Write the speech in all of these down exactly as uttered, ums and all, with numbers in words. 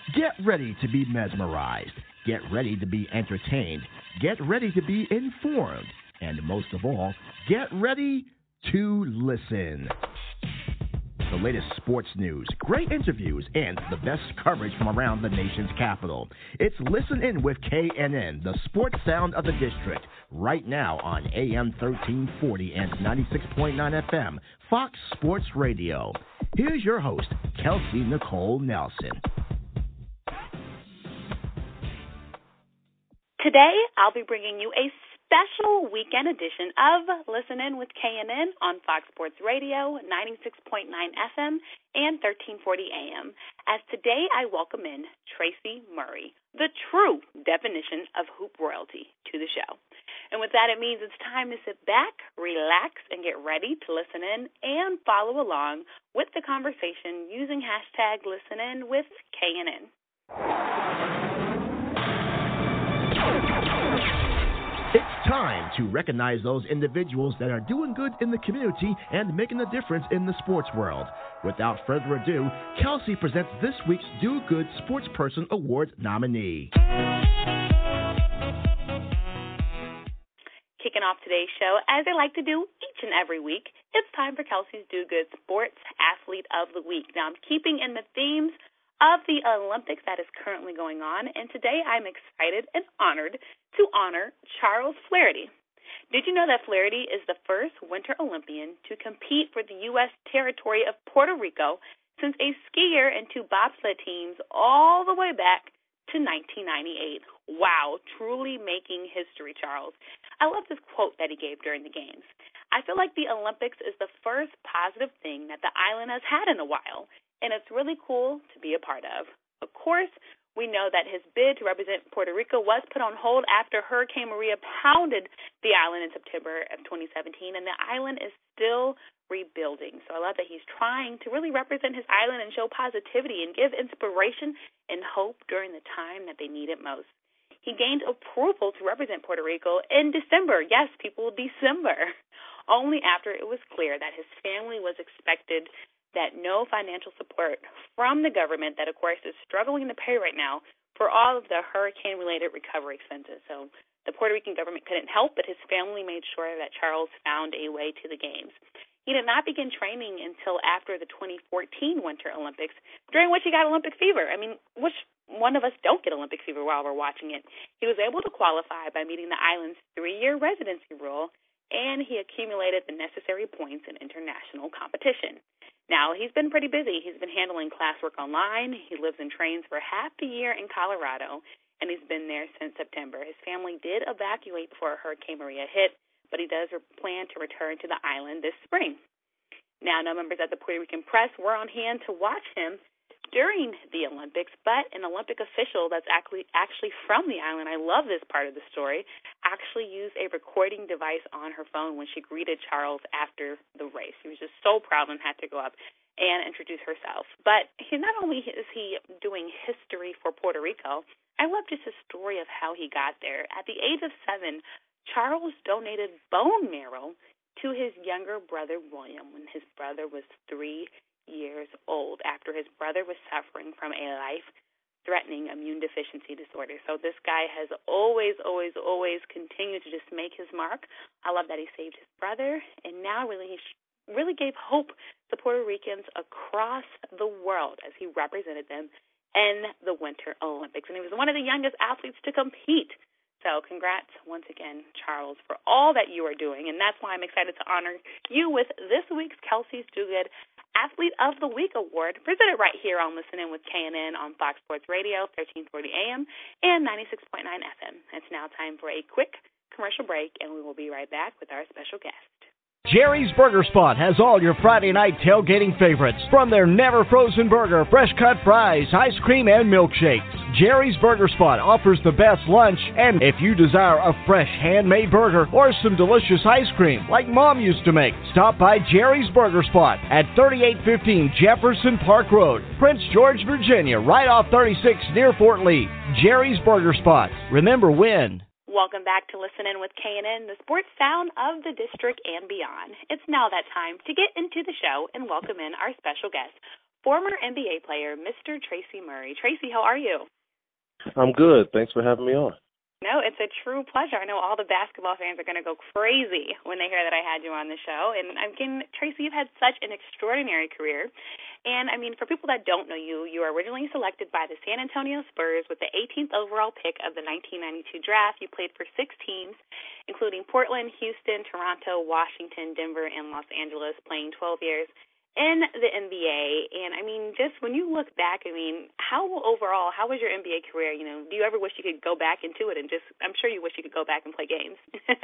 Get ready to be mesmerized. Get ready to be entertained. Get ready to be informed. And most of all, get ready to listen. The latest sports news, great interviews, and the best coverage from around the nation's capital. It's Listen In with K N N, the sports sound of the district, right now on A M thirteen forty and ninety-six point nine F M, Fox Sports Radio. Here's your host, Kelsey Nicole Nelson. Today, I'll be bringing you a special weekend edition of Listen In with K N N on Fox Sports Radio, ninety-six point nine F M and thirteen forty A M. As today I welcome in Tracy Murray, the true definition of hoop royalty, to the show. And with that, it means it's time to sit back, relax, and get ready to listen in and follow along with the conversation using hashtag Listen In with K N N. It's time to recognize those individuals that are doing good in the community and making a difference in the sports world. Without further ado, Kelsey presents this week's Do Good Sportsperson Award nominee. Kicking off today's show, as I like to do each and every week, it's time for Kelsey's Do Good Sports Athlete of the Week. Now, I'm keeping in the themes of the Olympics that is currently going on, and today I'm excited and honored to honor Charles Flaherty. Did you know that Flaherty is the first Winter Olympian to compete for the U S territory of Puerto Rico since a skier and two bobsled teams all the way back to nineteen ninety-eight? Wow, truly making history, Charles. I love this quote that he gave during the games. I feel like the Olympics is the first positive thing that the island has had in a while, and it's really cool to be a part of. Of course, we know that his bid to represent Puerto Rico was put on hold after Hurricane Maria pounded the island in September of twenty seventeen, and the island is still rebuilding. So I love that he's trying to really represent his island and show positivity and give inspiration and hope during the time that they need it most. He gained approval to represent Puerto Rico in December. Yes, people, December. Only after it was clear that his family was expected that no financial support from the government that, of course, is struggling to pay right now for all of the hurricane-related recovery expenses. So the Puerto Rican government couldn't help, but his family made sure that Charles found a way to the games. He did not begin training until after the twenty fourteen Winter Olympics, during which he got Olympic fever. I mean, which one of us don't get Olympic fever while we're watching it? He was able to qualify by meeting the island's three-year residency rule, and he accumulated the necessary points in international competition. Now, he's been pretty busy. He's been handling classwork online. He lives and trains for half the year in Colorado, and he's been there since September. His family did evacuate before Hurricane Maria hit, but he does plan to return to the island this spring. Now, no members of the Puerto Rican press were on hand to watch him during the Olympics, but an Olympic official that's actually actually from the island, I love this part of the story, actually used a recording device on her phone when she greeted Charles after the race. She was just so proud and had to go up and introduce herself. But he, not only is he doing history for Puerto Rico, I love just his story of how he got there. At the age of seven, Charles donated bone marrow to his younger brother, William, when his brother was three years old, after his brother was suffering from a life-threatening immune deficiency disorder. So this guy has always, always, always continued to just make his mark. I love that he saved his brother, and now really he really gave hope to Puerto Ricans across the world as he represented them in the Winter Olympics. And he was one of the youngest athletes to compete. So congrats once again, Charles, for all that you are doing. And that's why I'm excited to honor you with this week's Kelsey's Do Good Athlete of the Week Award, presented right here on Listen In with K N N on Fox Sports Radio, thirteen forty A M and ninety-six point nine F M. It's now time for a quick commercial break, and we will be right back with our special guest. Jerry's Burger Spot has all your Friday night tailgating favorites. From their never-frozen burger, fresh-cut fries, ice cream, and milkshakes. Jerry's Burger Spot offers the best lunch, and if you desire a fresh handmade burger or some delicious ice cream like Mom used to make, stop by Jerry's Burger Spot at thirty-eight fifteen Jefferson Park Road, Prince George, Virginia, right off thirty-six near Fort Lee. Jerry's Burger Spot. Remember when. Welcome back to Listen In with K N N, the sports sound of the district and beyond. It's now that time to get into the show and welcome in our special guest, former N B A player, Mister Tracy Murray. Tracy, how are you? I'm good. Thanks for having me on. No, it's a true pleasure. I know all the basketball fans are going to go crazy when they hear that I had you on the show. And again, Tracy, you've had such an extraordinary career. And, I mean, for people that don't know you, you were originally selected by the San Antonio Spurs with the eighteenth overall pick of the nineteen ninety-two draft. You played for six teams, including Portland, Houston, Toronto, Washington, Denver, and Los Angeles, playing twelve years in the N B A. And, I mean, just when you look back, I mean, how overall, how was your N B A career? You know, do you ever wish you could go back into it and just, I'm sure you wish you could go back and play games.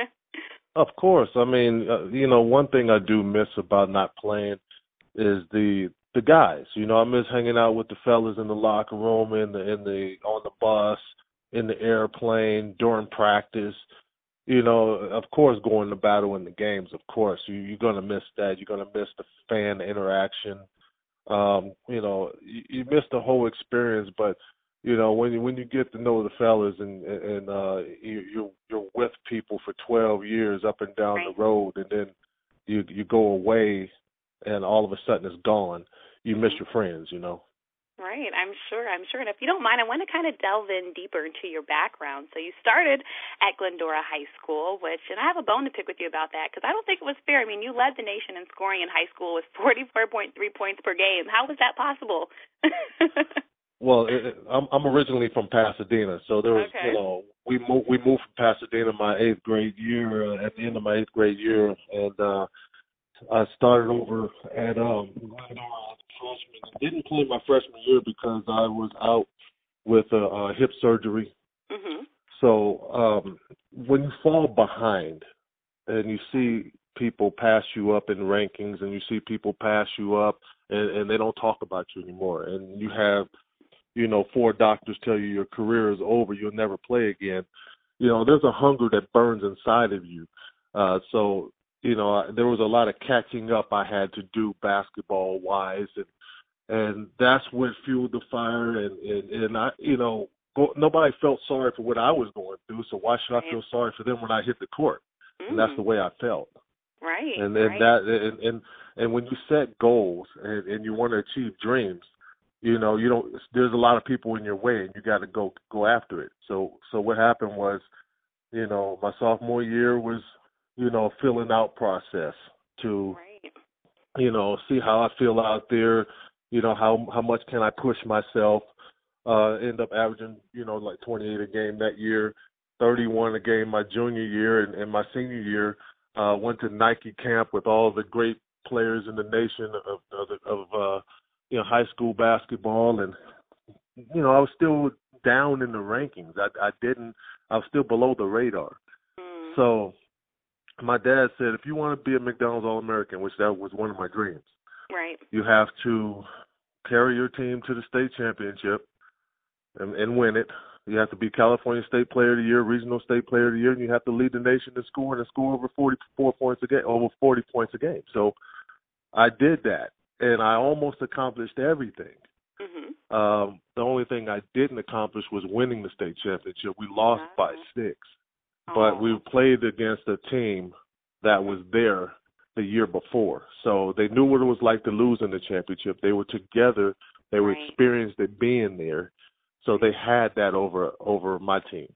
Of course. I mean, uh, you know, one thing I do miss about not playing is the the guys. You know, I miss hanging out with the fellas in the locker room, in the in the on the bus, in the airplane, during practice. You know, of course, going to battle in the games, of course. You, you're going to miss that. You're going to miss the fan interaction. Um, you know, you, you miss the whole experience. But, you know, when you, when you get to know the fellas and, and uh, you, you're, you're with people for twelve years up and down right. the road, and then you you go away and all of a sudden it's gone, you miss your friends, you know. Right, I'm sure, I'm sure. And if you don't mind, I want to kind of delve in deeper into your background. So you started at Glendora High School, which, and I have a bone to pick with you about that because I don't think it was fair. I mean, you led the nation in scoring in high school with forty-four point three points per game. How was that possible? Well, it, I'm, I'm originally from Pasadena, so there was, okay. you know, we moved we moved from Pasadena my eighth grade year, uh, at the end of my eighth grade year, and uh, I started over at um, Glendora as a freshman. I didn't play my freshman year because I was out with a, a hip surgery. Mm-hmm. So um, when you fall behind and you see people pass you up in rankings and you see people pass you up and, and they don't talk about you anymore, and you have, you know, four doctors tell you your career is over, you'll never play again, you know, there's a hunger that burns inside of you. Uh, so, you know, there was a lot of catching up I had to do basketball-wise, and and that's what fueled the fire. And, and, and I, you know, go, nobody felt sorry for what I was going through, so why should I feel sorry for them when I hit the court? Mm. And that's the way I felt. Right. And and right. that and, and and when you set goals and, and you want to achieve dreams, you know, you don't. There's a lot of people in your way, and you got to go go after it. So so what happened was, you know, my sophomore year was, you know, a filling out process to, right. you know, see how I feel out there, you know, how how much can I push myself. Uh, end up averaging, you know, like twenty-eight a game that year, thirty-one a game my junior year, and, and my senior year, uh, went to Nike camp with all the great players in the nation of of, of uh, you know, high school basketball, and you know, I was still down in the rankings. I, I didn't. I was still below the radar. Mm. So my dad said, if you want to be a McDonald's All-American, which that was one of my dreams, right, you have to carry your team to the state championship and, and win it. You have to be California State Player of the Year, Regional State Player of the Year, and you have to lead the nation in scoring and score over forty-four points a game, over forty points a game. So I did that, and I almost accomplished everything. Mm-hmm. Um, the only thing I didn't accomplish was winning the state championship. We lost oh. by six, oh. but we played against a team that was there the year before. So they knew what it was like to lose in the championship. They were together. They were right. experienced at being there. So they had that over over my team.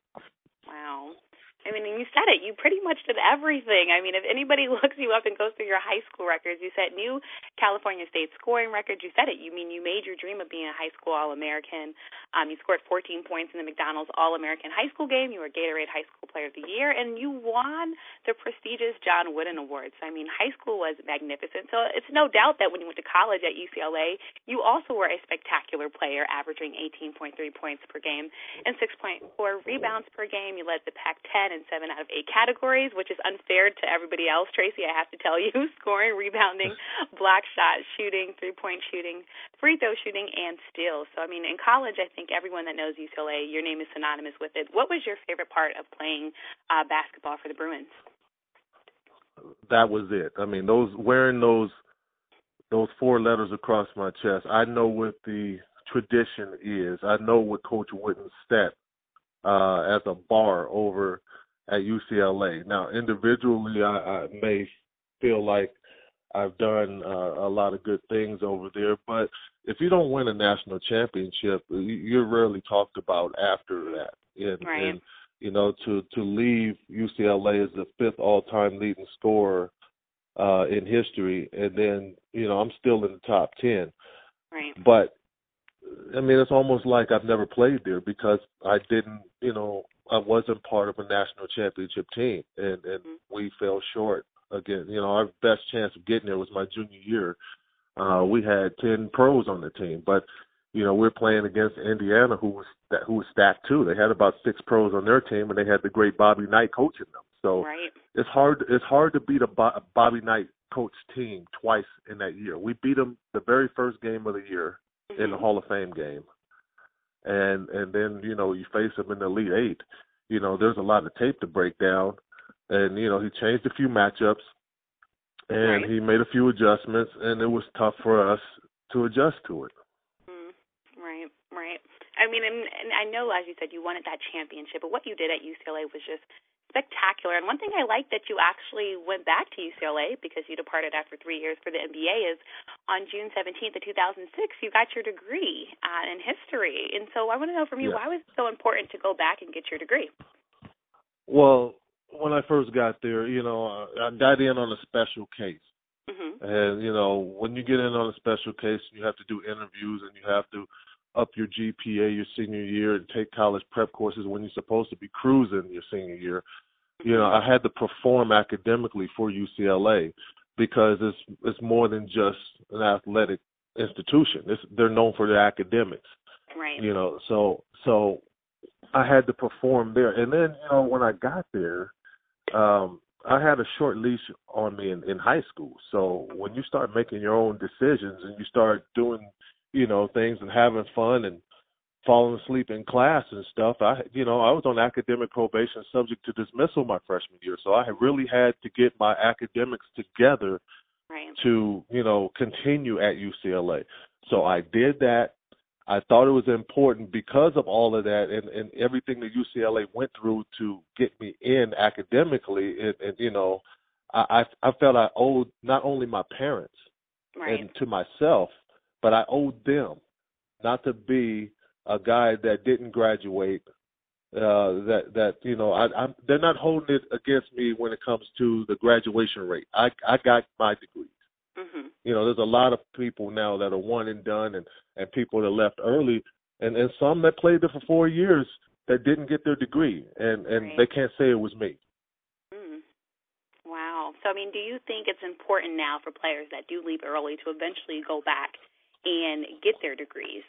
Wow. I mean, you said it. You pretty much did everything. I mean, if anybody looks you up and goes through your high school records, you set new California State scoring records. You said it. You mean you made your dream of being a high school All-American. Um, you scored fourteen points in the McDonald's All-American High School game. You were Gatorade High School Player of the Year, and you won the prestigious John Wooden Awards. I mean, high school was magnificent. So it's no doubt that when you went to college at U C L A, you also were a spectacular player, averaging eighteen point three points per game and six point four rebounds per game. You led the Pac ten in seven out of eight categories, which is unfair to everybody else, Tracy, I have to tell you. Scoring, rebounding, block shot shooting, three-point shooting, free throw shooting, and steals. So, I mean, in college, I think everyone that knows U C L A, your name is synonymous with it. What was your favorite part of playing uh, basketball for the Bruins? That was it. I mean, those wearing those those four letters across my chest, I know what the tradition is. I know what Coach Wooden set uh, as a bar over at U C L A. Now, individually, I, I may feel like I've done uh, a lot of good things over there. But if you don't win a national championship, you're rarely talked about after that. And, right. and you know, to, to leave U C L A as the fifth all-time leading scorer uh, in history, and then, you know, I'm still in the top ten. Right. But, I mean, it's almost like I've never played there because I didn't, you know, I wasn't part of a national championship team, and, and mm-hmm. we fell short again. You know, our best chance of getting there was my junior year. Uh, we had ten pros on the team, but, you know, we're playing against Indiana, who was who was stacked too. They had about six pros on their team, and they had the great Bobby Knight coaching them. So right. it's hard. It's hard to beat a Bobby Knight coach team twice in that year. We beat them the very first game of the year mm-hmm. in the Hall of Fame game, and and then you know you face them in the Elite Eight. You know, there's a lot of tape to break down, and you know he changed a few matchups, and right. he made a few adjustments, and it was tough for us to adjust to it. Mm, right, right. I mean, and, and I know, as you said, you wanted that championship, but what you did at U C L A was just spectacular. And one thing I like that you actually went back to U C L A because you departed after three years for the N B A is on June seventeenth of two thousand six, you got your degree uh, in history. And so I want to know from you, yeah. why was it so important to go back and get your degree? Well, when I first got there, you know, I got in on a special case. Mm-hmm. And, you know, when you get in on a special case, you have to do interviews and you have to up your G P A your senior year and take college prep courses when you're supposed to be cruising your senior year. You know, I had to perform academically for U C L A because it's it's more than just an athletic institution. It's, they're known for their academics. Right. You know, so so I had to perform there. And then, you know, when I got there, um, I had a short leash on me in, in high school. So when you start making your own decisions and you start doing, you know, things and having fun and falling asleep in class and stuff, I, you know, I was on academic probation subject to dismissal my freshman year. So I really had to get my academics together right. to, you know, continue at U C L A. So I did that. I thought it was important because of all of that and, and everything that U C L A went through to get me in academically. And, and you know, I, I felt I owed not only my parents right. and to myself, but I owed them not to be a guy that didn't graduate. Uh, that that you know, I, I'm, they're not holding it against me when it comes to the graduation rate. I I got my degree. Mm-hmm. You know, there's a lot of people now that are one and done, and, and people that left early, and, and some that played there for four years that didn't get their degree, and, and right. they can't say it was me. Mm. Wow. So, I mean, do you think it's important now for players that do leave early to eventually go back and get their degrees?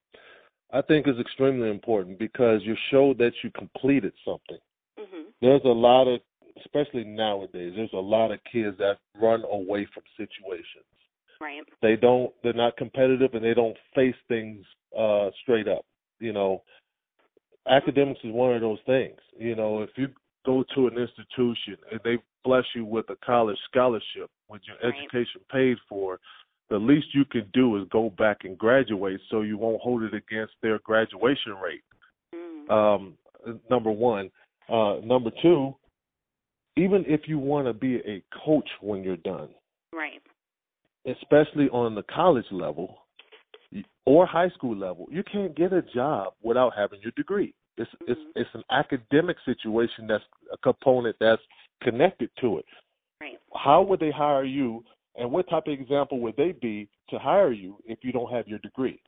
I think it's extremely important because you show that you completed something. Mm-hmm. There's a lot of especially nowadays, there's a lot of kids that run away from situations. Right. They don't, they're not competitive and they don't face things uh, straight up. You know, academics is one of those things. You know, if you go to an institution and they bless you with a college scholarship with your right. education paid for, the least you can do is go back and graduate so you won't hold it against their graduation rate. Mm. Um, number one. Uh, number two, even if you want to be a coach when you're done, right, especially on the college level or high school level, you can't get a job without having your degree. It's mm-hmm. it's it's an academic situation that's a component that's connected to it. Right. How would they hire you, and what type of example would they be to hire you if you don't have your degree?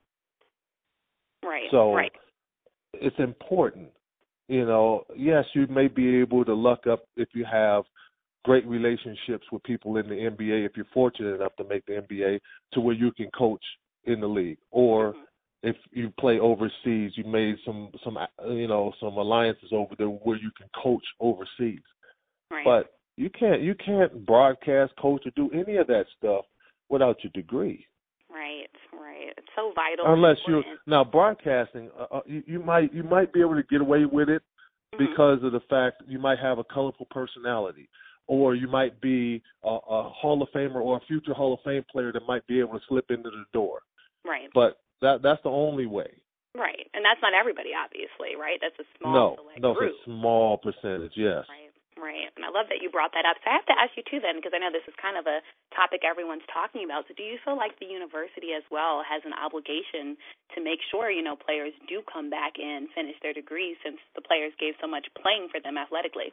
Right. So right. it's important. You know, yes, you may be able to luck up if you have great relationships with people in the N B A, if you're fortunate enough to make the N B A, to where you can coach in the league. Or mm-hmm. if you play overseas, you made some, some you know, some alliances over there where you can coach overseas. Right. But you can't you can't broadcast, coach, or do any of that stuff without your degree. Right, right. It's so vital. Unless you now broadcasting, uh, you, you might you might be able to get away with it mm-hmm. because of the fact you might have a colorful personality, or you might be a, a Hall of Famer or a future Hall of Fame player that might be able to slip into the door. Right. But that that's the only way. Right, and that's not everybody, obviously. Right, that's a small no, select no, group. it's a small percentage. Yes. Right. Right, and I love that you brought that up. So I have to ask you, too, then, because I know this is kind of a topic everyone's talking about. So do you feel like the university as well has an obligation to make sure, you know, players do come back and finish their degrees since the players gave so much playing for them athletically?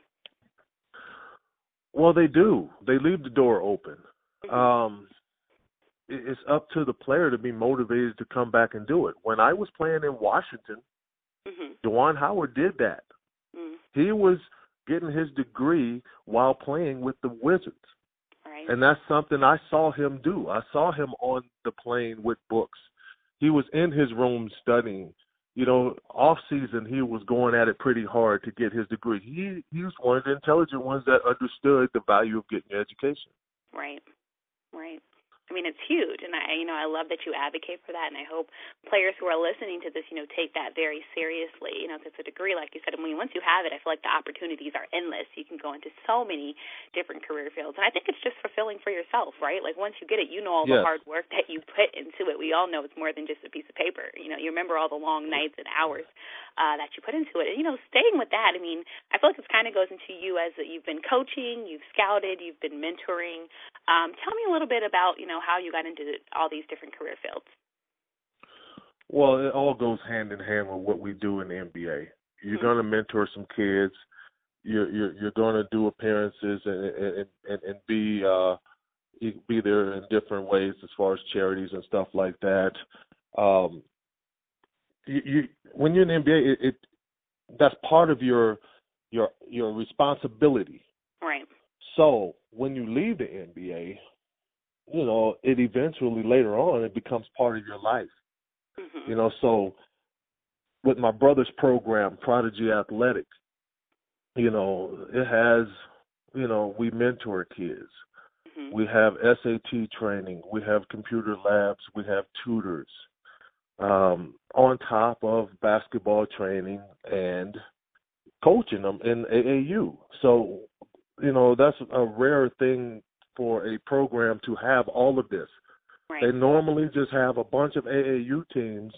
Well, they do. They leave the door open. Mm-hmm. Um, it's up to the player to be motivated to come back and do it. When I was playing in Washington, mm-hmm. Juwan Howard did that. Mm-hmm. He was getting his degree while playing with the Wizards. Right. And that's something I saw him do. I saw him on the plane with books. He was in his room studying. You know, off season, he was going at it pretty hard to get his degree. He, he was one of the intelligent ones that understood the value of getting your education. Right, right. I mean, it's huge, and I, you know, I love that you advocate for that, and I hope players who are listening to this, you know, take that very seriously. You know, because a degree, like you said, I mean, once you have it, I feel like the opportunities are endless. You can go into so many different career fields, and I think it's just fulfilling for yourself, right? Like once you get it, you know all yes. the hard work that you put into it. We all know it's more than just a piece of paper. You know, you remember all the long nights and hours uh, that you put into it. And, you know, staying with that, I mean, I feel like this kind of goes into you as a, you've been coaching, you've scouted, you've been mentoring. Um, tell me a little bit about, you know, how you got into the, all these different career fields. Well, it all goes hand in hand with what we do in the N B A. You're mm-hmm. going to mentor some kids. You're you're, you're going to do appearances and and, and, and be uh, be there in different ways as far as charities and stuff like that. Um, you, you when you're in the N B A, it, it that's part of your your your responsibility. Right. So when you leave the N B A, you know, it eventually later on it becomes part of your life. Mm-hmm. You know, so with my brother's program, Prodigy Athletic, you know, it has, you know, we mentor kids. Mm-hmm. We have S A T training. We have computer labs. We have tutors. Um, on top of basketball training and coaching them in A A U. So, you know, that's a rare thing for a program to have all of this. Right. They normally just have a bunch of A A U teams,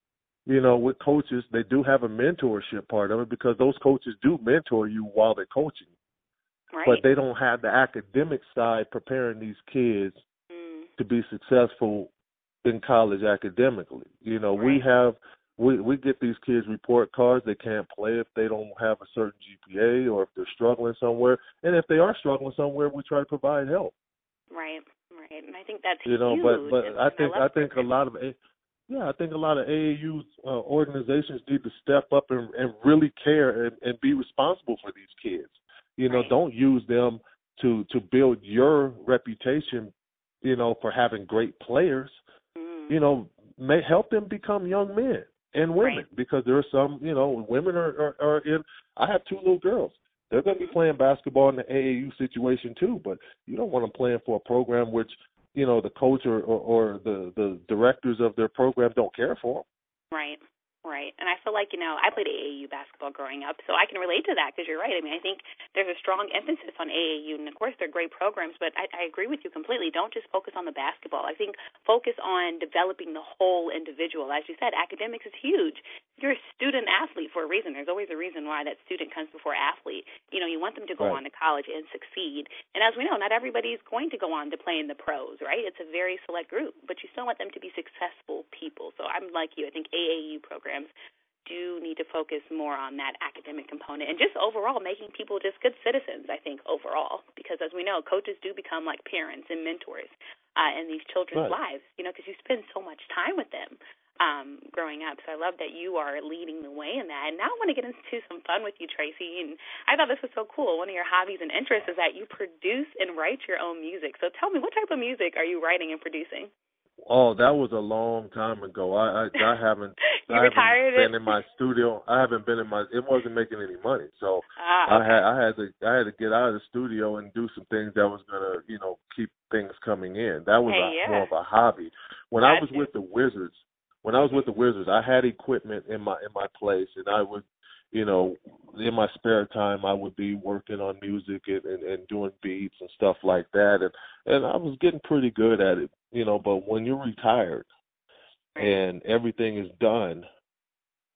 you know, with coaches. They do have a mentorship part of it because those coaches do mentor you while they're coaching. Right. But they don't have the academic side preparing these kids mm. to be successful in college academically. You know, right. we have we, we get these kids report cards. They can't play if they don't have a certain G P A or if they're struggling somewhere. And if they are struggling somewhere, we try to provide help. Right, right. And I think that's you know, huge. but but and I think I, I think a lot of yeah, I think a lot of A A U uh, organizations need to step up and, and really care and, and be responsible for these kids. You know, right. don't use them to to build your reputation, you know, for having great players. Mm. You know, may help them become young men and women right. because there are some, you know, women are, are, are in. I have two little girls. They're going to be playing basketball in the A A U situation too, but you don't want them playing for a program which, you know, the coach or, or, or the, the directors of their program don't care for them. Right. Right. And I feel like, you know, I played A A U basketball growing up, so I can relate to that because you're right. I mean, I think there's a strong emphasis on A A U, and, of course, they're great programs, but I, I agree with you completely. Don't just focus on the basketball. I think focus on developing the whole individual. As you said, academics is huge. You're a student athlete for a reason. There's always a reason why that student comes before athlete. You know, you want them to go right. on to college and succeed. And as we know, not everybody is going to go on to play in the pros, right? It's a very select group, but you still want them to be successful people. So I'm like you. I think A A U programs do need to focus more on that academic component and just overall making people just good citizens, I think, overall. Because as we know, coaches do become like parents and mentors uh, in these children's right. lives, you know, because you spend so much time with them um, growing up. So I love that you are leading the way in that. And now I want to get into some fun with you, Tracy. And I thought this was so cool. One of your hobbies and interests is that you produce and write your own music. So tell me, what type of music are you writing and producing? Oh, that was a long time ago. I I, I haven't you I retired haven't it? been in my studio. I haven't been in my. It wasn't making any money, so ah, okay. I had I had to I had to get out of the studio and do some things that was gonna you know keep things coming in. That was hey, a, yeah. more of a hobby. When gotcha. I was with the Wizards, when I was with the Wizards, I had equipment in my in my place, and I would, you know, in my spare time, I would be working on music and, and, and doing beats and stuff like that, and and I was getting pretty good at it. You know, but when you're retired and everything is done,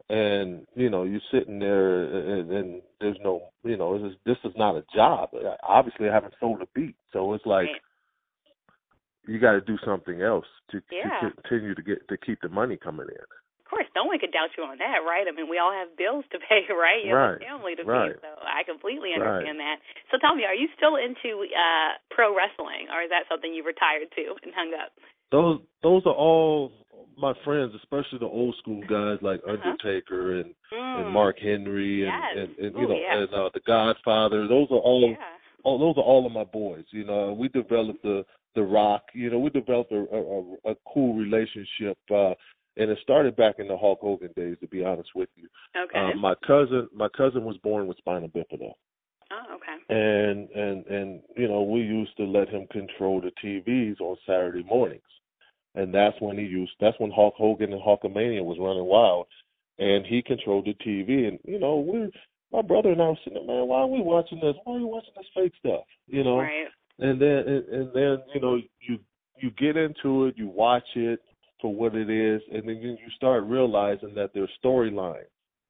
and you know you're sitting there, and, and there's no, you know, this is, this is not a job. Obviously, I haven't sold a beat, so it's like right. you got to do something else to, Yeah. to continue to get to keep the money coming in. Of course, no one could doubt you on that, right? I mean, we all have bills to pay, right? You have Right. a family to Right. feed, so I completely understand Right. that. So tell me, are you still into uh, pro wrestling, or is that something you retired to and hung up? Those those are all my friends, especially the old school guys like Uh-huh. Undertaker and, Mm. and Mark Henry and, Yes. and, and Ooh, you know yeah. and uh, the Godfather. Those are all Yeah. all those are all of my boys. You know, we developed the the Rock. You know, we developed a a, a cool relationship, uh, and it started back in the Hulk Hogan days. To be honest with you, Okay. uh, my cousin my cousin was born with spina bifida. Oh, okay. And and and you know, we used to let him control the T Vs on Saturday mornings, and that's when he used that's when Hulk Hogan and Hulkamania was running wild, and he controlled the T V. And you know, we my brother and I were sitting there, man, why are we watching this? Why are we watching this fake stuff? You know, Right. and then and, and then you know you you get into it, you watch it for what it is, and then you start realizing that there's storylines.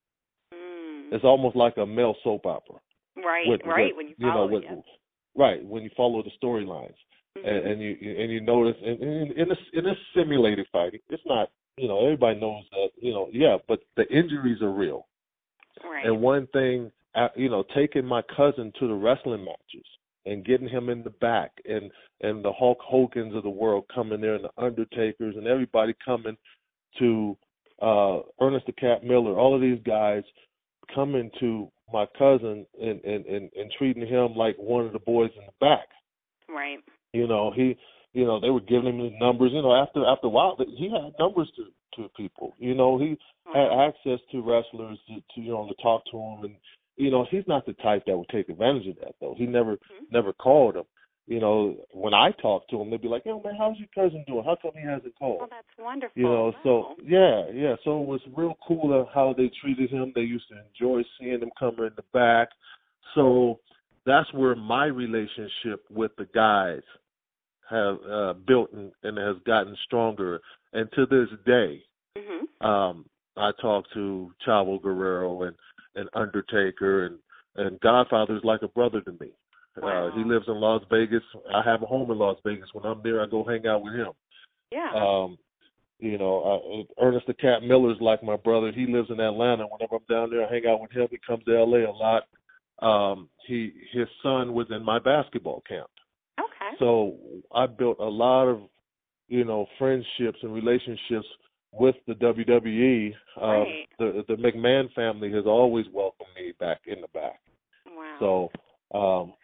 Mm. It's almost like a male soap opera. Right. With, right. with, when you you know, follow with, it. Yeah. right, when you follow the storylines, Mm-hmm. and, and you and you notice, and, and, and it's and it's simulated fighting. It's not, you know, everybody knows that, you know, yeah, but the injuries are real. Right. And one thing, uh, you know, taking my cousin to the wrestling matches and getting him in the back, and and the Hulk Hogans of the world coming there, and the Undertakers, and everybody coming to uh, Ernest the Cat Miller, all of these guys coming to my cousin and, and, and, and treating him like one of the boys in the back. Right. You know, he, you know, they were giving him his numbers. You know, after after a while, he had numbers to, to people. You know, he Mm-hmm. had access to wrestlers to, to, you know, to talk to him. And, you know, he's not the type that would take advantage of that, though. He never Mm-hmm. never called him. You know, when I talk to him, they'd be like, yo, man, how's your cousin doing? How come he hasn't called? Well, that's wonderful. You know, Wow. so yeah, yeah. So it was real cool how they treated him. They used to enjoy seeing him coming in the back. So that's where my relationship with the guys have uh, built and, and has gotten stronger. And to this day, Mm-hmm. um, I talk to Chavo Guerrero and, and Undertaker, and, and Godfather's like a brother to me. Wow. Uh, he lives in Las Vegas. I have a home in Las Vegas. When I'm there, I go hang out with him. Yeah. Um, you know, uh, Ernest the Cat Miller's like my brother. He lives in Atlanta. Whenever I'm down there, I hang out with him. He comes to L A a lot. Um, he his son was in my basketball camp. Okay. So I built a lot of, you know, friendships and relationships with the W W E. Um, Right. the the McMahon family has always welcomed me back in the back. Wow. So, um,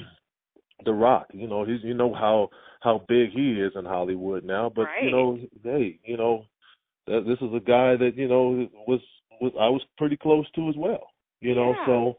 The Rock, you know, he's you know how how big he is in Hollywood now, but Right. you know, hey, you know, th- this is a guy that you know was was I was pretty close to as well. You know, Yeah. so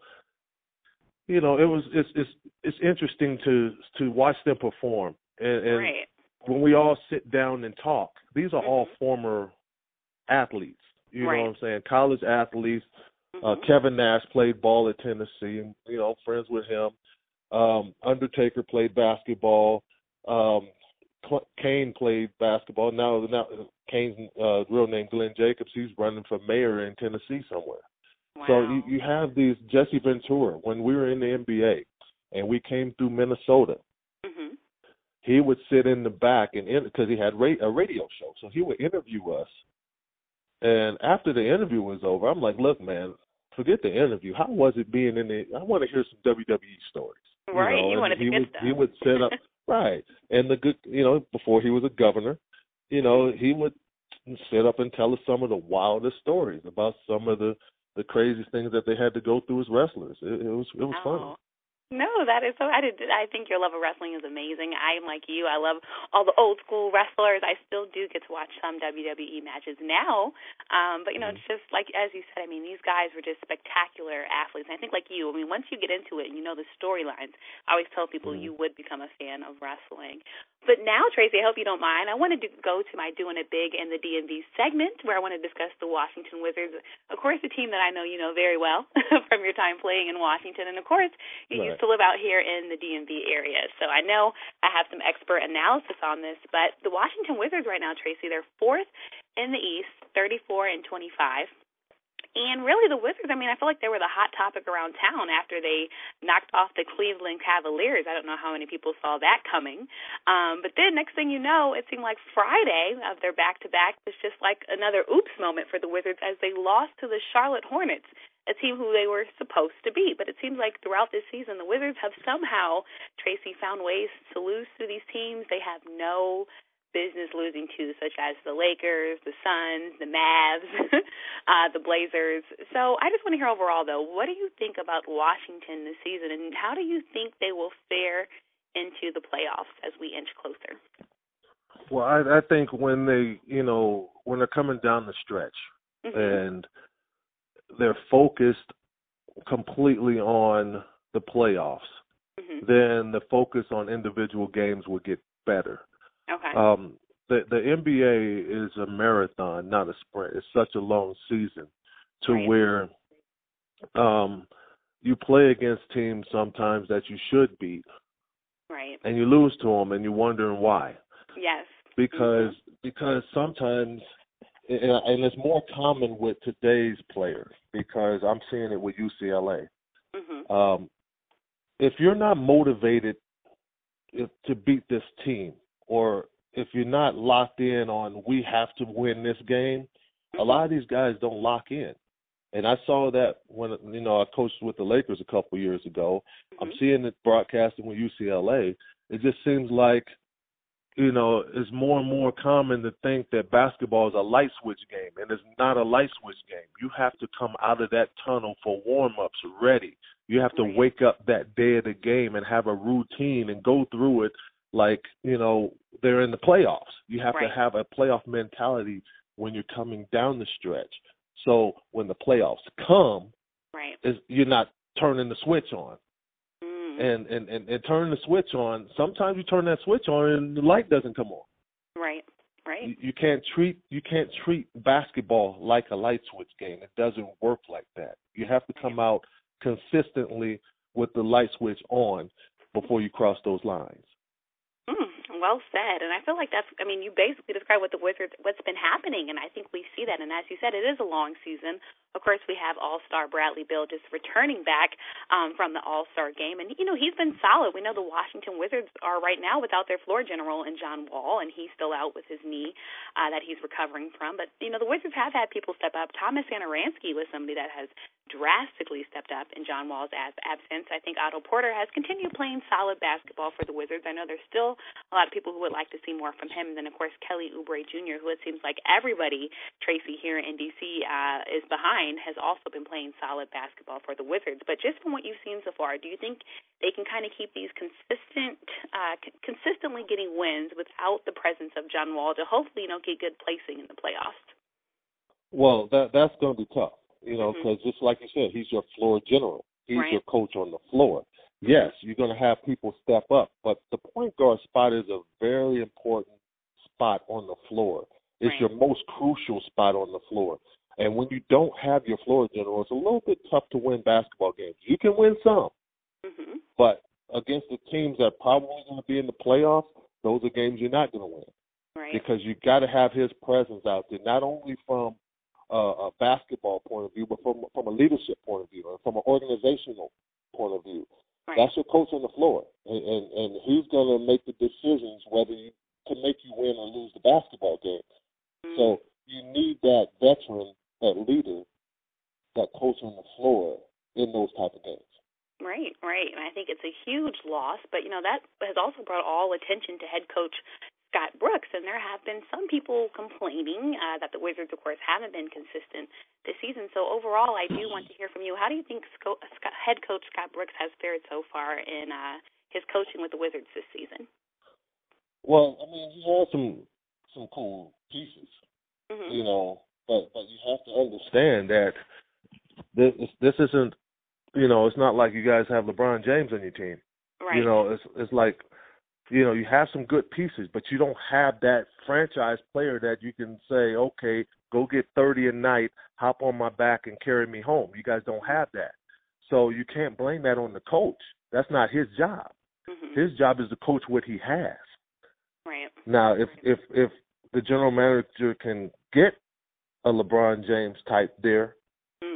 you know, it was it's it's it's interesting to to watch them perform, and, and right. when we all sit down and talk, these are Mm-hmm. all former athletes. You Right. know what I'm saying? College athletes. Mm-hmm. Uh, Kevin Nash played ball at Tennessee, and you know, friends with him. Um, Undertaker played basketball. Um, Cl- Kane played basketball. Now, now Kane's uh, real name Glenn Jacobs. He's running for mayor in Tennessee somewhere. Wow. So you, you have these Jesse Ventura. When we were in the N B A and we came through Minnesota, Mm-hmm. he would sit in the back and because he had ra- a radio show, so he would interview us. And after the interview was over, I'm like, look, man, forget the interview. How was it being in the? I want to hear some W W E stories. Right. You know, You wanted he the good would, stuff. He would set up right, and the good, you know, before he was a governor, you know, he would sit up and tell us some of the wildest stories about some of the the craziest things that they had to go through as wrestlers. It, it was it was Oh. fun. No, that is so. I did. I think your love of wrestling is amazing. I'm like you. I love all the old school wrestlers. I still do get to watch some W W E matches now. Um, but you know, Mm-hmm. it's just like as you said. I mean, these guys were just spectacular athletes. And I think like you. I mean, once you get into it and you know the storylines, I always tell people Mm-hmm. you would become a fan of wrestling. But now, Tracy, I hope you don't mind. I wanted to go to my Doing It Big in the D M V segment where I want to discuss the Washington Wizards. Of course, the team that I know you know very well from your time playing in Washington. And, of course, you Right. used to live out here in the D M V area. So I know I have some expert analysis on this. But the Washington Wizards right now, Tracy, they're fourth in the East, thirty-four and twenty-five. And really the Wizards, I mean, I feel like they were the hot topic around town after they knocked off the Cleveland Cavaliers. I don't know how many people saw that coming. Um, but then next thing you know, it seemed like Friday of their back-to-back was just like another oops moment for the Wizards as they lost to the Charlotte Hornets, a team who they were supposed to beat. But it seems like throughout this season, the Wizards have somehow, Tracy, found ways to lose to these teams they have no business losing to, such as the Lakers, the Suns, the Mavs, uh, the Blazers. So I just want to hear overall, though, what do you think about Washington this season, and how do you think they will fare into the playoffs as we inch closer? Well, I, I think when they, you know, when they're coming down the stretch mm-hmm. and they're focused completely on the playoffs, mm-hmm. then the focus on individual games will get better. Okay. Um, the the N B A is a marathon, not a sprint. It's such a long season to right. where um, you play against teams sometimes that you should beat, right? And you lose to them, and you're wondering why. Yes. Because mm-hmm. because sometimes, and it's more common with today's players because I'm seeing it with U C L A. Mm-hmm. Um, if you're not motivated if, to beat this team, or if you're not locked in on we have to win this game, a lot of these guys don't lock in. And I saw that when, you know, I coached with the Lakers a couple years ago. Mm-hmm. I'm seeing it broadcasting with U C L A. It just seems like, you know, it's more and more common to think that basketball is a light switch game, and it's not a light switch game. You have to come out of that tunnel for warm-ups ready. You have to wake up that day of the game and have a routine and go through it like, you know, they're in the playoffs. You have right. to have a playoff mentality when you're coming down the stretch. So when the playoffs come, right. is you're not turning the switch on. Mm. And, and, and, and turning the switch on, sometimes you turn that switch on and the light doesn't come on. Right, right. You, you can't treat you can't treat basketball like a light switch game. It doesn't work like that. You have to come out consistently with the light switch on before you cross those lines. Mm, well said. And I feel like that's, I mean, you basically described what the Wizards, what's been happening, and I think we see that. And as you said, it is a long season. Of course, we have All-Star Bradley Beal just returning back um, from the All-Star game. And, you know, he's been solid. We know the Washington Wizards are right now without their floor general in John Wall, and he's still out with his knee uh, that he's recovering from. But, you know, the Wizards have had people step up. Thomas Satoransky was somebody that has drastically stepped up in John Wall's absence. I think Otto Porter has continued playing solid basketball for the Wizards. I know there's still a lot of people who would like to see more from him. And then, of course, Kelly Oubre Junior, who it seems like everybody, Tracy, here in D C uh, is behind, has also been playing solid basketball for the Wizards. But just from what you've seen so far, do you think they can kind of keep these consistent, uh, c- consistently getting wins without the presence of John Wall to hopefully, you know, get good placing in the playoffs? Well, that that's going to be tough, you know, because mm-hmm. just like you said, he's your floor general. He's right. your coach on the floor. Yes, you're going to have people step up, but the point guard spot is a very important spot on the floor. It's right. your most crucial spot on the floor. And when you don't have your floor general, it's a little bit tough to win basketball games. You can win some, mm-hmm. but against the teams that are probably going to be in the playoffs, those are games you're not going to win. Right. Because you got to have his presence out there, not only from uh, a basketball point of view, but from from a leadership point of view, and from an organizational point of view. Right. That's your coach on the floor, and and, and he's going to make the decisions whether you to make you win or lose the basketball game. Mm-hmm. So you need that veteran, that leader, that coach on the floor in those type of games. Right, right. And I think it's a huge loss, but, you know, that has also brought all attention to head coach Scott Brooks, and there have been some people complaining uh, that the Wizards, of course, haven't been consistent this season. So overall, I do want to hear from you. How do you think Scott, head coach Scott Brooks has fared so far in uh, his coaching with the Wizards this season? Well, I mean, he has some some cool pieces, mm-hmm. you know, but but you have to understand that this this isn't, you know, it's not like you guys have LeBron James on your team. Right. You know, it's it's like, you know, you have some good pieces, but you don't have that franchise player that you can say, okay, go get thirty a night, hop on my back and carry me home. You guys don't have that. So you can't blame that on the coach. That's not his job. Mm-hmm. His job is to coach what he has. Right. Now, if, if, if the general manager can get a LeBron James type there,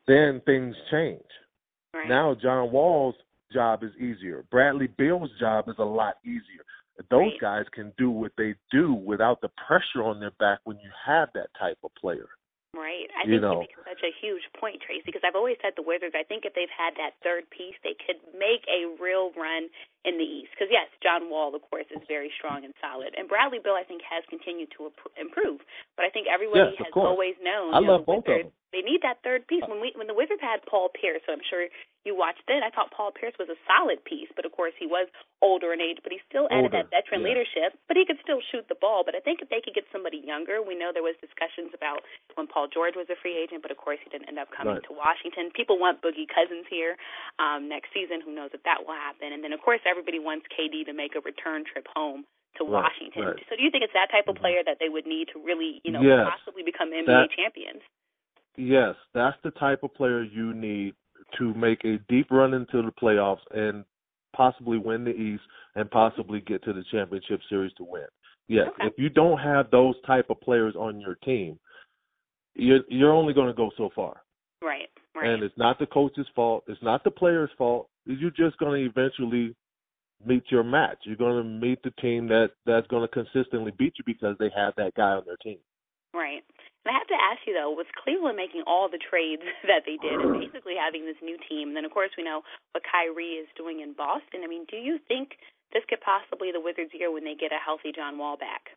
then things change. Right. Now John Wall's job is easier. Bradley Beal's job is a lot easier. Those right. guys can do what they do without the pressure on their back when you have that type of player. Right. I you think know. you make such a huge point, Tracy, because I've always said the Wizards, I think if they've had that third piece, they could make a real run in the East. Because, yes, John Wall, of course, is very strong and solid. And Bradley Beal, I think, has continued to improve. But I think everybody yes, has course. always known I you know, love the both Wizards, of them. They need that third piece. When we when the Wizards had Paul Pierce, so I'm sure you watched it, I thought Paul Pierce was a solid piece. But, of course, he was older in age, but he still added older, that veteran yeah. leadership. But he could still shoot the ball. But I think if they could get somebody younger, we know there was discussions about when Paul George was a free agent, but, of course, he didn't end up coming right. to Washington. People want Boogie Cousins here um, next season. Who knows if that will happen. And then, of course, everybody wants K D to make a return trip home to right, Washington. right. So do you think it's that type of mm-hmm. player that they would need to really, you know, yes, possibly become N B A that, champions? Yes, that's the type of player you need to make a deep run into the playoffs and possibly win the East and possibly get to the championship series to win. Yes, okay. if you don't have those type of players on your team, you're, you're only going to go so far. Right, right. And it's not the coach's fault. It's not the player's fault. You're just going to eventually meet your match. You're going to meet the team that, that's going to consistently beat you because they have that guy on their team. Right. And I have to ask you, though, was Cleveland making all the trades that they did and basically having this new team? And then, of course, we know what Kyrie is doing in Boston. I mean, do you think this could possibly be the Wizards' year when they get a healthy John Wall back?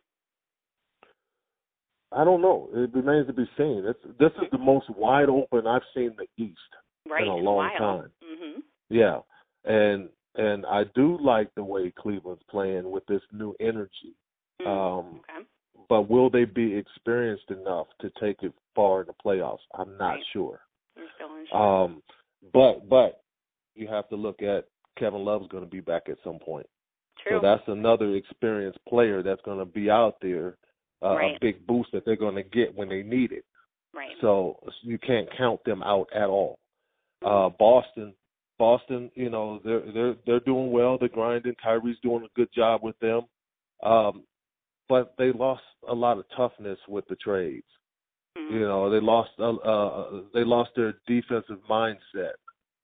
I don't know. It remains to be seen. It's, this is the most wide open I've seen the East right, in a in long a time. Mm-hmm. Yeah. And and I do like the way Cleveland's playing with this new energy. Mm-hmm. Um, okay. But will they be experienced enough to take it far in the playoffs? I'm not right. sure. You're still unsure. Um, but but you have to look at Kevin Love's going to be back at some point. True. So that's another experienced player that's going to be out there, uh, right. a big boost that they're going to get when they need it. Right. So you can't count them out at all. Uh, Boston, Boston, you know, they're they're they're doing well. They're grinding. Kyrie's doing a good job with them. Um, But they lost a lot of toughness with the trades. Mm-hmm. You know, they lost uh, uh, they lost their defensive mindset,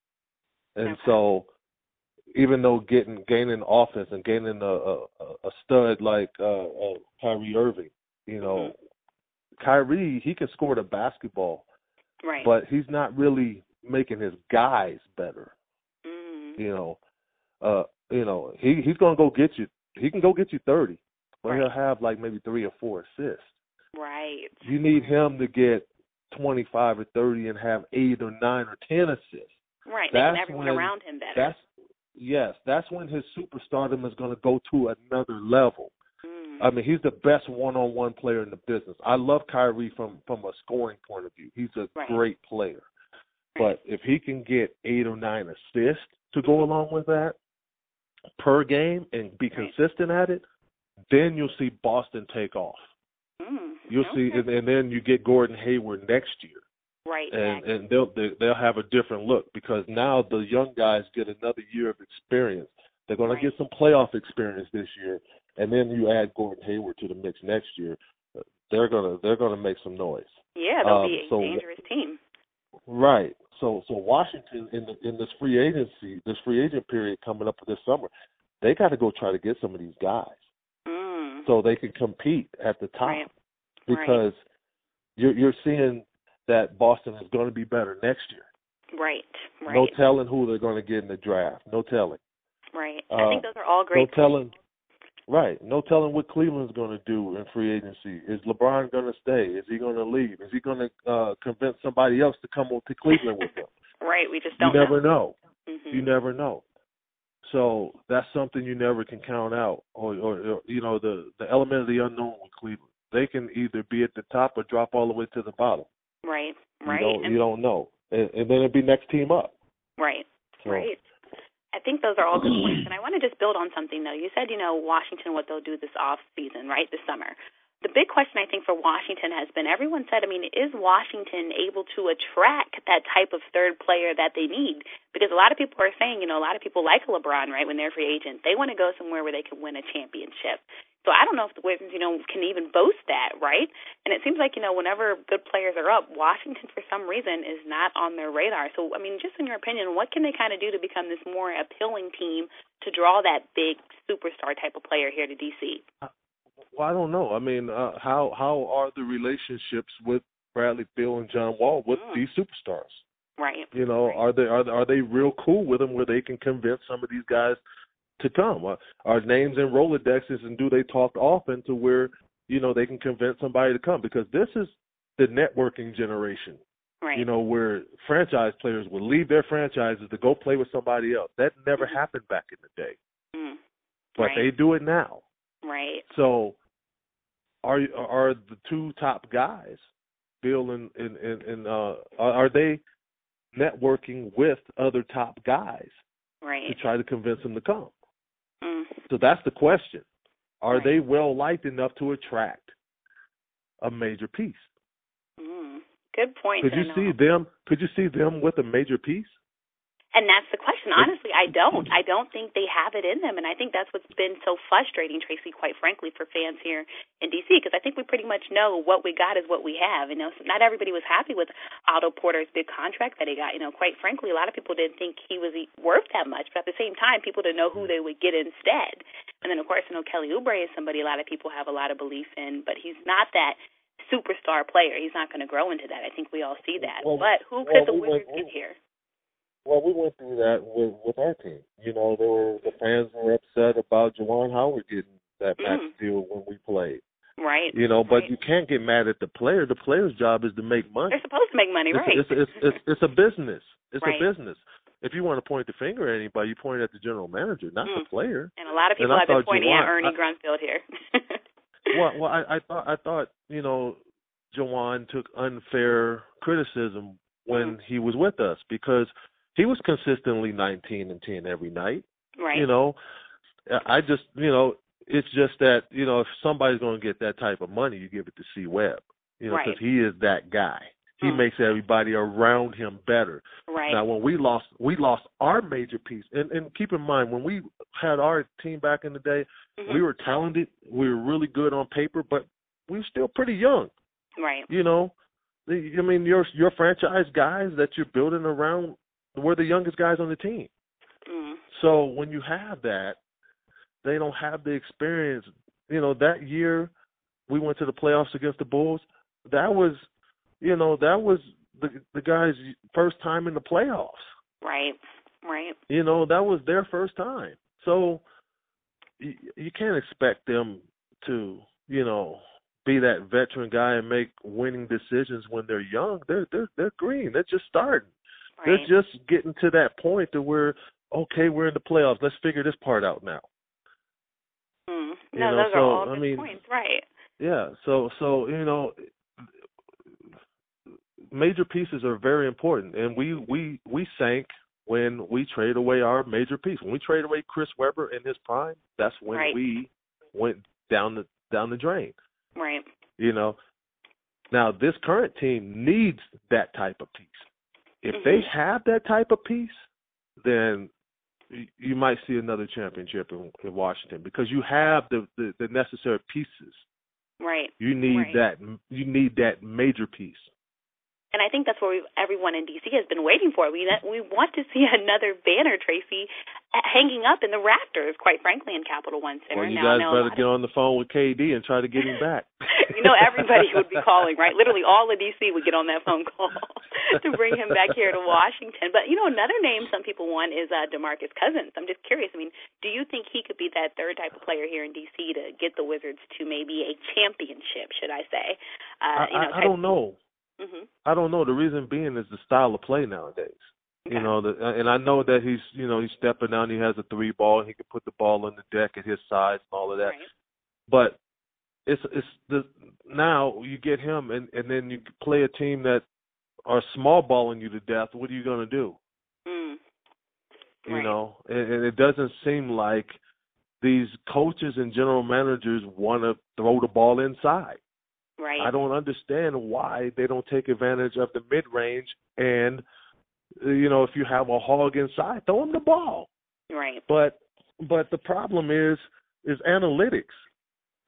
and okay. so even though getting gaining offense and gaining a, a, a stud like uh, uh, Kyrie Irving, you know, mm-hmm. Kyrie he can score the basketball, right? But he's not really making his guys better. Mm-hmm. You know, uh, you know he he's gonna go get you. He can go get you thirty. But right. he'll have like maybe three or four assists. Right. You need him to get twenty-five or thirty and have eight or nine or ten assists. Right. That's making everyone when, around him better. That's yes. That's when his superstardom is going to go to another level. Mm. I mean, he's the best one-on-one player in the business. I love Kyrie from from a scoring point of view. He's a right. great player. Right. But if he can get eight or nine assists to go along with that per game and be right. consistent at it, then you'll see Boston take off. Mm, you'll okay. see, and, and then you get Gordon Hayward next year, right? And exactly. and they'll they, they'll have a different look because now the young guys get another year of experience. They're going right. to get some playoff experience this year, and then you add Gordon Hayward to the mix next year. They're gonna they're gonna make some noise. Yeah, they'll um, be a so, dangerous team. Right. So so Washington in the in this free agency, this free agent period coming up this summer, they got to go try to get some of these guys. Mm. So they can compete at the top, right. because right. you're you're seeing that Boston is going to be better next year. Right, right. No telling who they're going to get in the draft. No telling. Right. Uh, I think those are all great. No telling. Right. No telling what Cleveland's going to do in free agency. Is LeBron going to stay? Is he going to leave? Is he going to uh, convince somebody else to come to Cleveland with him? Right. We just don't. You never know. know. Mm-hmm. You never know. So that's something you never can count out, or, or, or you know, the the element of the unknown with Cleveland. They can either be at the top or drop all the way to the bottom. Right, right. You don't, and, you don't know, and, and then it'd be next team up. Right, so. right. I think those are all good points, and I want to just build on something though. You said, you know, Washington, what they'll do this off season, right, this summer. The big question, I think, for Washington has been, everyone said, I mean, is Washington able to attract that type of third player that they need? Because a lot of people are saying, you know, a lot of people like LeBron, right, when they're free agent. They want to go somewhere where they can win a championship. So I don't know if the Wizards, you know, can even boast that, right? And it seems like, you know, whenever good players are up, Washington, for some reason, is not on their radar. So, I mean, just in your opinion, what can they kind of do to become this more appealing team to draw that big superstar type of player here to D C? Well, I don't know. I mean, uh, how how are the relationships with Bradley Beal and John Wall with mm. these superstars? Right. You know, right. are they are are they real cool with them where they can convince some of these guys to come? Are, are names in Rolodexes, and do they talk often to where, you know, they can convince somebody to come? Because this is the networking generation, right. you know, where franchise players will leave their franchises to go play with somebody else. That never mm-hmm. happened back in the day. Mm. But right. they do it now. Right. So are are the two top guys, Bill and, and, and, and uh, are they networking with other top guys right. to try to convince them to come? Mm. So that's the question. Are right. they well liked enough to attract a major piece? Mm. Good point. Could you see them? Could you see them with a major piece? And that's the question. Honestly, I don't. I don't think they have it in them, and I think that's what's been so frustrating, Tracy, quite frankly, for fans here in D C, because I think we pretty much know what we got is what we have. You know, so not everybody was happy with Otto Porter's big contract that he got. You know, quite frankly, a lot of people didn't think he was worth that much, but at the same time, people didn't know who they would get instead. And then, of course, you know, Kelly Oubre is somebody a lot of people have a lot of belief in, but he's not that superstar player. He's not going to grow into that. I think we all see that. Well, but who could well, the Wizards we get here? Well, we went through that with, with our team. You know, there were the fans were upset about Juwan Howard getting that max mm. deal when we played. Right. You know, but right. you can't get mad at the player. The player's job is to make money. They're supposed to make money, it's, right? It's, it's, it's, it's a business. It's right. a business. If you want to point the finger at anybody, you point at the general manager, not mm. the player. And a lot of people have been pointing Juwan, at Ernie I, Grunfeld here. well, well, I, I thought, I thought, you know, Juwan took unfair criticism when mm. he was with us because he was consistently nineteen and ten every night. Right. You know, I just, you know, it's just that, you know, if somebody's going to get that type of money, you give it to C. Webb, you know, because right. he is that guy. He mm. makes everybody around him better. Right. Now, when we lost, we lost our major piece. And, and keep in mind, when we had our team back in the day, mm-hmm. we were talented. We were really good on paper, but we were still pretty young. Right. You know, I mean, your your franchise guys that you're building around were the youngest guys on the team. Mm. So when you have that, they don't have the experience. You know, that year we went to the playoffs against the Bulls. That was, you know, that was the the guys' first time in the playoffs. Right, right. You know, that was their first time. So you, you can't expect them to, you know, be that veteran guy and make winning decisions when they're young. They're they're they're green. They're just starting. Right. They're just getting to that point to where, okay, we're in the playoffs. Let's figure this part out now. Mm. No, you know, those so, are all good I mean, points, right? Yeah. So, so you know, major pieces are very important, and we we we sank when we trade away our major piece. When we trade away Chris Webber in his prime, that's when right. we went down the down the drain. Right. You know. Now, this current team needs that type of piece. If mm-hmm. they have that type of piece, then you might see another championship in, in Washington because you have the, the, the necessary pieces. Right. You need right. that. You need that major piece. And I think that's what we've, everyone in D C has been waiting for. We we want to see another banner, Tracy, hanging up in the rafters, quite frankly, in Capital One Center. Well, you now, guys now better get on the phone with K D and try to get him back. You know, everybody would be calling, right? Literally all of D C would get on that phone call to bring him back here to Washington. But, you know, another name some people want is uh, DeMarcus Cousins. I'm just curious. I mean, do you think he could be that third type of player here in D C to get the Wizards to maybe a championship, should I say? Uh, I, you know, I, I don't know. Mm-hmm. I don't know. The reason being is the style of play nowadays. Okay. You know, the, and I know that he's, you know, he's stepping down. He has a three ball. He can put the ball on the deck at his size and all of that. Right. But it's it's the now you get him, and, and then you play a team that are small balling you to death. What are you going to do? Mm. You right. know, and, and it doesn't seem like these coaches and general managers want to throw the ball inside. Right. I don't understand why they don't take advantage of the mid-range and, you know, if you have a hog inside, throw him the ball. Right. But but the problem is is analytics.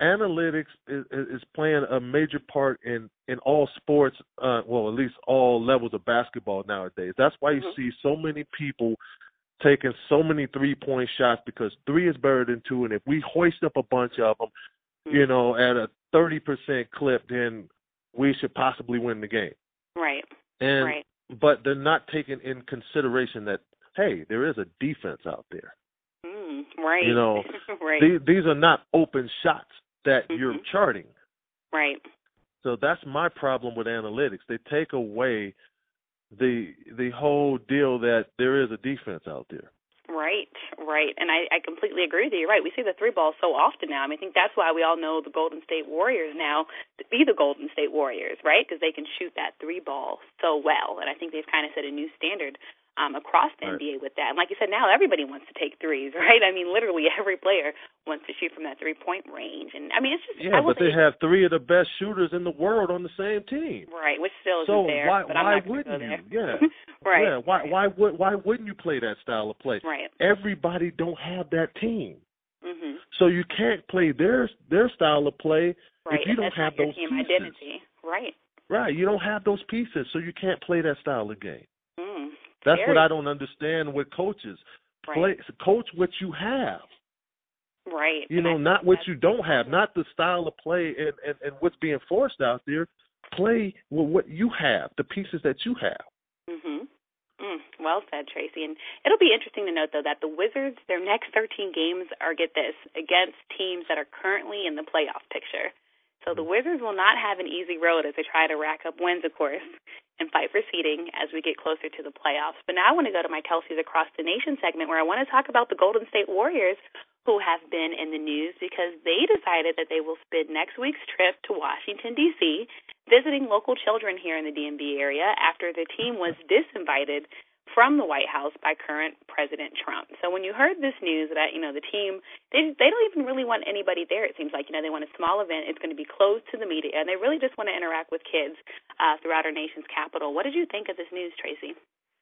analytics is, is playing a major part in, in all sports, uh, well, at least all levels of basketball nowadays. That's why you mm-hmm. see so many people taking so many three-point shots, because three is better than two, and if we hoist up a bunch of them, mm-hmm. you know, at a thirty percent clip, then we should possibly win the game. Right. And right. But they're not taking in consideration that, hey, there is a defense out there. Mm, right. You know, right. these, these are not open shots that mm-hmm. you're charting. Right. So that's my problem with analytics. They take away the the whole deal that there is a defense out there. Right, right. And I, I completely agree with you. You're right. We see the three ball so often now. I mean, I think that's why we all know the Golden State Warriors now to be the Golden State Warriors, right? Because they can shoot that three ball so well. And I think they've kind of set a new standard um, across the right. N B A with that. And like you said, now everybody wants to take threes, right? I mean, literally every player wants to shoot from that three-point range. And, I mean, it's just – Yeah, but they have three of the best shooters in the world on the same team. Right, which still isn't so there. Why, but I'm why not wouldn't go there. you? Yeah. right. Yeah, why, right. why, would, why wouldn't you play that style of play? Right. Everybody don't have that team. Mm-hmm. So you can't play their their style of play right. if you if don't have those team pieces. Identity. Right. Right, you don't have those pieces, so you can't play that style of game. Mm. That's Very. what I don't understand with coaches. Right. Play, coach what you have. Right. You know, not what you don't have, not the style of play and, and, and what's being forced out there. Play with what you have, the pieces that you have. Mm-hmm. Mm, well said, Tracy. And it'll be interesting to note, though, that the Wizards, their next thirteen games are, get this, against teams that are currently in the playoff picture. So the Wizards will not have an easy road as they try to rack up wins, of course, and fight for seeding as we get closer to the playoffs. But now I want to go to my Kelsey's Across the Nation segment, where I want to talk about the Golden State Warriors, who have been in the news because they decided that they will spend next week's trip to Washington, D C, visiting local children here in the D M V area after the team was disinvited from the White House by current President Trump. So when you heard this news that, you know, the team, they they don't even really want anybody there, it seems like. You know, they want a small event. It's going to be closed to the media, and they really just want to interact with kids uh, throughout our nation's capital. What did you think of this news, Tracy?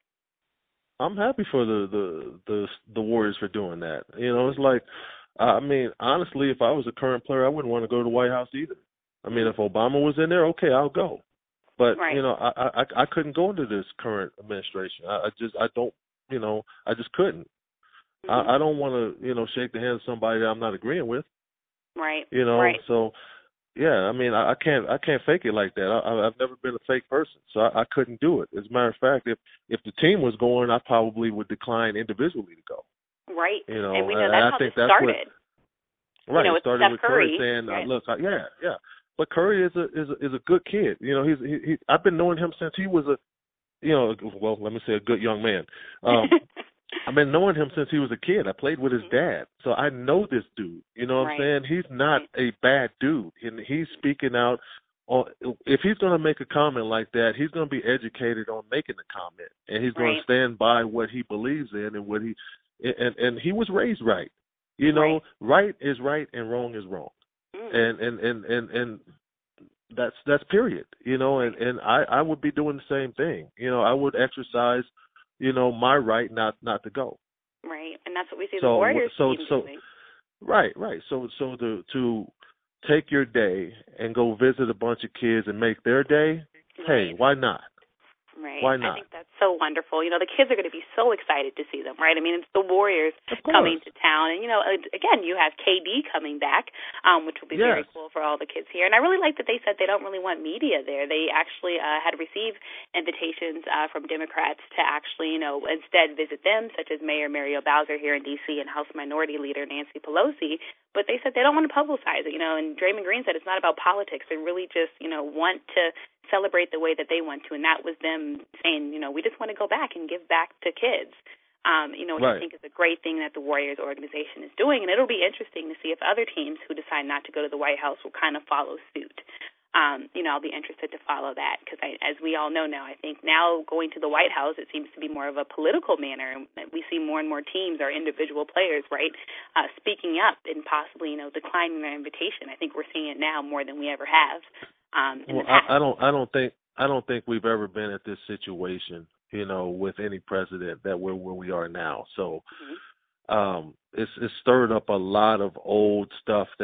I'm happy for the, the, the, the Warriors for doing that. You know, it's like, I mean, honestly, if I was a current player, I wouldn't want to go to the White House either. I mean, if Obama was in there, okay, I'll go. But, right. you know, I, I I couldn't go into this current administration. I, I just, I don't, you know, I just couldn't. Mm-hmm. I, I don't want to, you know, shake the hand of somebody that I'm not agreeing with. Right. You know, right. so, yeah, I mean, I, I can't, I can't fake it like that. I, I've never been a fake person, so I, I couldn't do it. As a matter of fact, if if the team was going, I probably would decline individually to go. Right. You know, and we know and that's I how think this that's started. What, right. You know, it started Steph with Curry, Curry saying, right. uh, "Look, I, yeah, yeah." But Curry is a is a, is a good kid. You know, he's he, he. I've been knowing him since he was a, you know, well, let me say a good young man. Um, I've been knowing him since he was a kid. I played with his dad, so I know this dude. You know what right. I'm saying? He's not a bad dude, and he's speaking out. On, if he's going to make a comment like that, he's going to be educated on making the comment, and he's going right. to stand by what he believes in and what he. And and he was raised right. You know, right, right is right and wrong is wrong. Mm. And, and, and, and, and that's that's period. You know, and, and I, I would be doing the same thing. You know, I would exercise, you know, my right not, not to go. Right. And that's what we see so, the Warriors so, team so, doing. Right, right. So so to to take your day and go visit a bunch of kids and make their day, right. hey, why not? Right. Why not? I think that's so wonderful. You know, the kids are going to be so excited to see them, right? I mean, it's the Warriors coming to town. And, you know, again, you have K D coming back, um, which will be yes. very cool for all the kids here. And I really like that they said they don't really want media there. They actually uh, had received invitations uh, from Democrats to actually, you know, instead visit them, such as Mayor Muriel Bowser here in D C and House Minority Leader Nancy Pelosi. But they said they don't want to publicize it, you know, and Draymond Green said it's not about politics. They really just, you know, want to celebrate the way that they want to, and that was them saying, you know, we just want to go back and give back to kids, um, you know, which right. I think is a great thing that the Warriors organization is doing, and it'll be interesting to see if other teams who decide not to go to the White House will kind of follow suit. Um, you know, I'll be interested to follow that because, as we all know now, I think now going to the White House, it seems to be more of a political manner. We see more and more teams or individual players, right, uh, speaking up and possibly, you know, declining their invitation. I think we're seeing it now more than we ever have. Um, well, I, I don't, I don't think, I don't think we've ever been at this situation, you know, with any president that we're where we are now. So, mm-hmm. um, it's it's stirred up a lot of old stuff that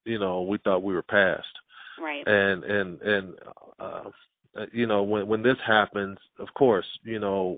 you know, we thought we were past. Right. And and and uh, you know, when when this happens, of course, you know,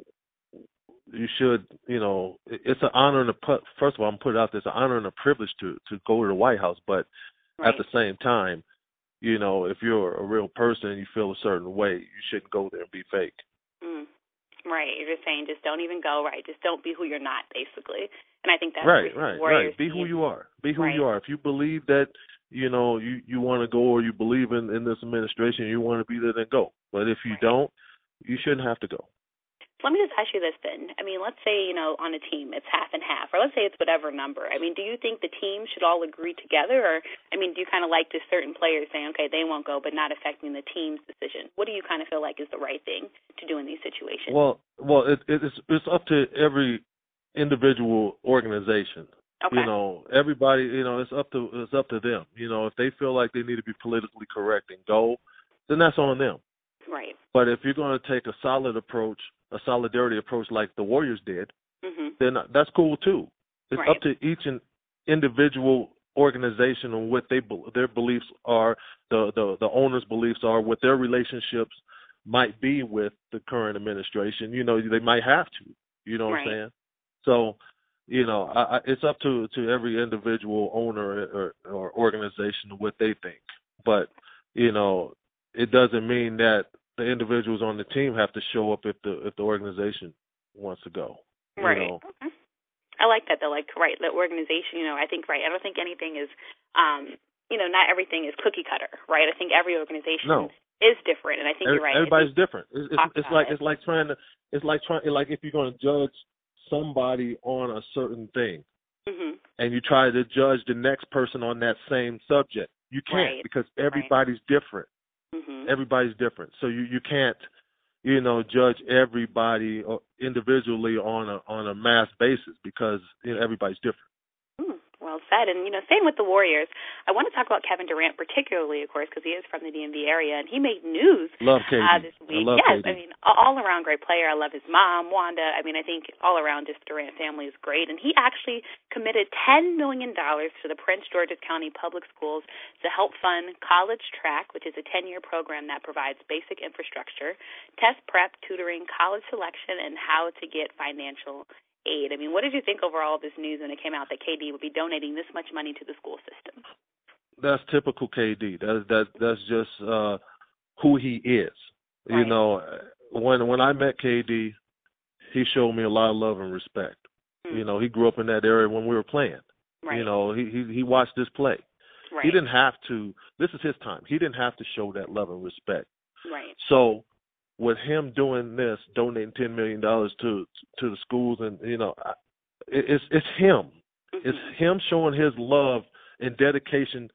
you should, you know, it's an honor and a pu- first of all, I'm put it out there, it's an honor and a privilege to to go to the White House, but right. at the same time, you know, if you're a real person and you feel a certain way, you shouldn't go there and be fake. Mm. Right. You're just saying just don't even go, right? Just don't be who you're not, basically. And I think that's right, what right, Warriors right. Be who you are. Be who right. you are. If you believe that, you know, you, you want to go or you believe in, in this administration, you want to be there, then go. But if you right. don't, you shouldn't have to go. Let me just ask you this then. I mean, let's say, you know, on a team it's half and half, or let's say it's whatever number. I mean, do you think the team should all agree together, or, I mean, do you kind of like just certain players saying, okay, they won't go, but not affecting the team's decision? What do you kind of feel like is the right thing to do in these situations? Well, well, it, it's it's up to every individual organization. Okay. You know, everybody, you know, it's up to it's up to them. You know, if they feel like they need to be politically correct and go, then that's on them. Right. But if you're going to take a solid approach, a solidarity approach like the Warriors did, mm-hmm. then that's cool too. It's right. up to each and individual organization and what they their beliefs are, the, the the owners' beliefs are, what their relationships might be with the current administration. You know, they might have to. You know what right. I'm saying? So, you know, I, I, it's up to to every individual owner or, or organization what they think. But you know, it doesn't mean that the individuals on the team have to show up if the if the organization wants to go. Right. You know? Okay. I like that though. Like, right, the organization. You know, I think right. I don't think anything is, um, you know, not everything is cookie cutter, right? I think every organization no. is different, and I think Every, you're right. Everybody's different. It's, it's, it's like it. it's like trying to it's like trying like if you're going to judge somebody on a certain thing, mm-hmm. and you try to judge the next person on that same subject, you can't right. because everybody's right. different. Mm-hmm. Everybody's different, so you, you can't, you know, judge everybody individually on a on a mass basis because you know everybody's different. Mm, well said. And, you know, staying with the Warriors, I want to talk about Kevin Durant particularly, of course, because he is from the D M V area, and he made news love K D. Uh, this week. I love yes, K D. I mean, all-around great player. I love his mom, Wanda. I mean, I think all-around just Durant family is great. And he actually committed ten million dollars to the Prince George's County Public Schools to help fund College Track, which is a ten-year program that provides basic infrastructure, test prep, tutoring, college selection, and how to get financial aid. I mean, what did you think overall of this news when it came out that K D would be donating this much money to the school system? That's typical K D. That that that's just uh, who he is. Right. You know, when when I met K D, he showed me a lot of love and respect. Mm-hmm. You know, he grew up in that area when we were playing. Right. You know, he he, he watched us play. Right. He didn't have to. This is his time. He didn't have to show that love and respect. Right. So, with him doing this, donating ten million dollars to to the schools, and you know, it's it's him. Mm-hmm. It's him showing his love and dedication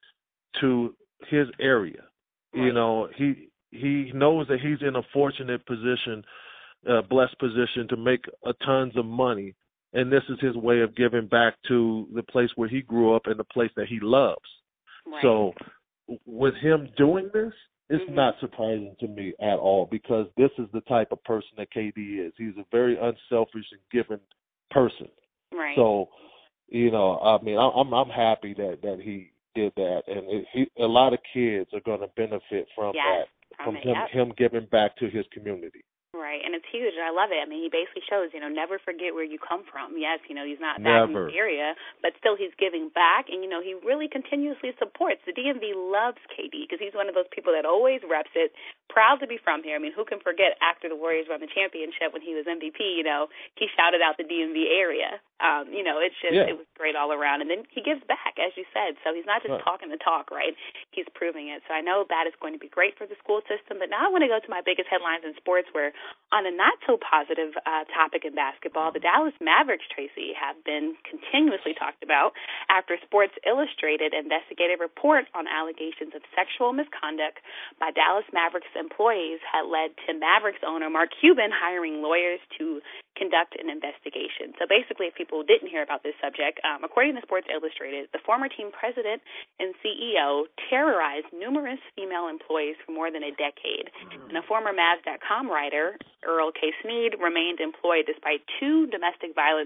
to his area. Right. You know, he he knows that he's in a fortunate position, a blessed position to make a tons of money, and this is his way of giving back to the place where he grew up and the place that he loves. Right. So, with him doing this, it's mm-hmm. not surprising to me at all because this is the type of person that K D is. He's a very unselfish and giving person. Right. So, you know, I mean, I'm I'm happy that, that he did that, and it, he, a lot of kids are going to benefit from yes, that, from, from him yep. him giving back to his community. Right, and it's huge, and I love it. I mean, he basically shows, you know, never forget where you come from. Yes, you know, he's not back in the area, but still he's giving back, and, you know, he really continuously supports. The D M V loves K D because he's one of those people that always reps it, proud to be from here. I mean, who can forget after the Warriors won the championship when he was M V P, you know, he shouted out the D M V area. Um, you know, it's just, yeah. it was great all around. And then he gives back, as you said, so he's not just right. talking the talk, right? He's proving it. So I know that is going to be great for the school system, but now I want to go to my biggest headlines in sports where on a not so positive uh, topic in basketball, the Dallas Mavericks, Tracy, have been continuously talked about after Sports Illustrated investigative report on allegations of sexual misconduct by Dallas Mavericks employees had led to Mavericks owner Mark Cuban hiring lawyers to conduct an investigation. So basically, if people didn't hear about this subject, um, according to Sports Illustrated, the former team president and C E O terrorized numerous female employees for more than a decade. And a former Mavs dot com writer, Earl K. Sneed, remained employed despite two domestic violence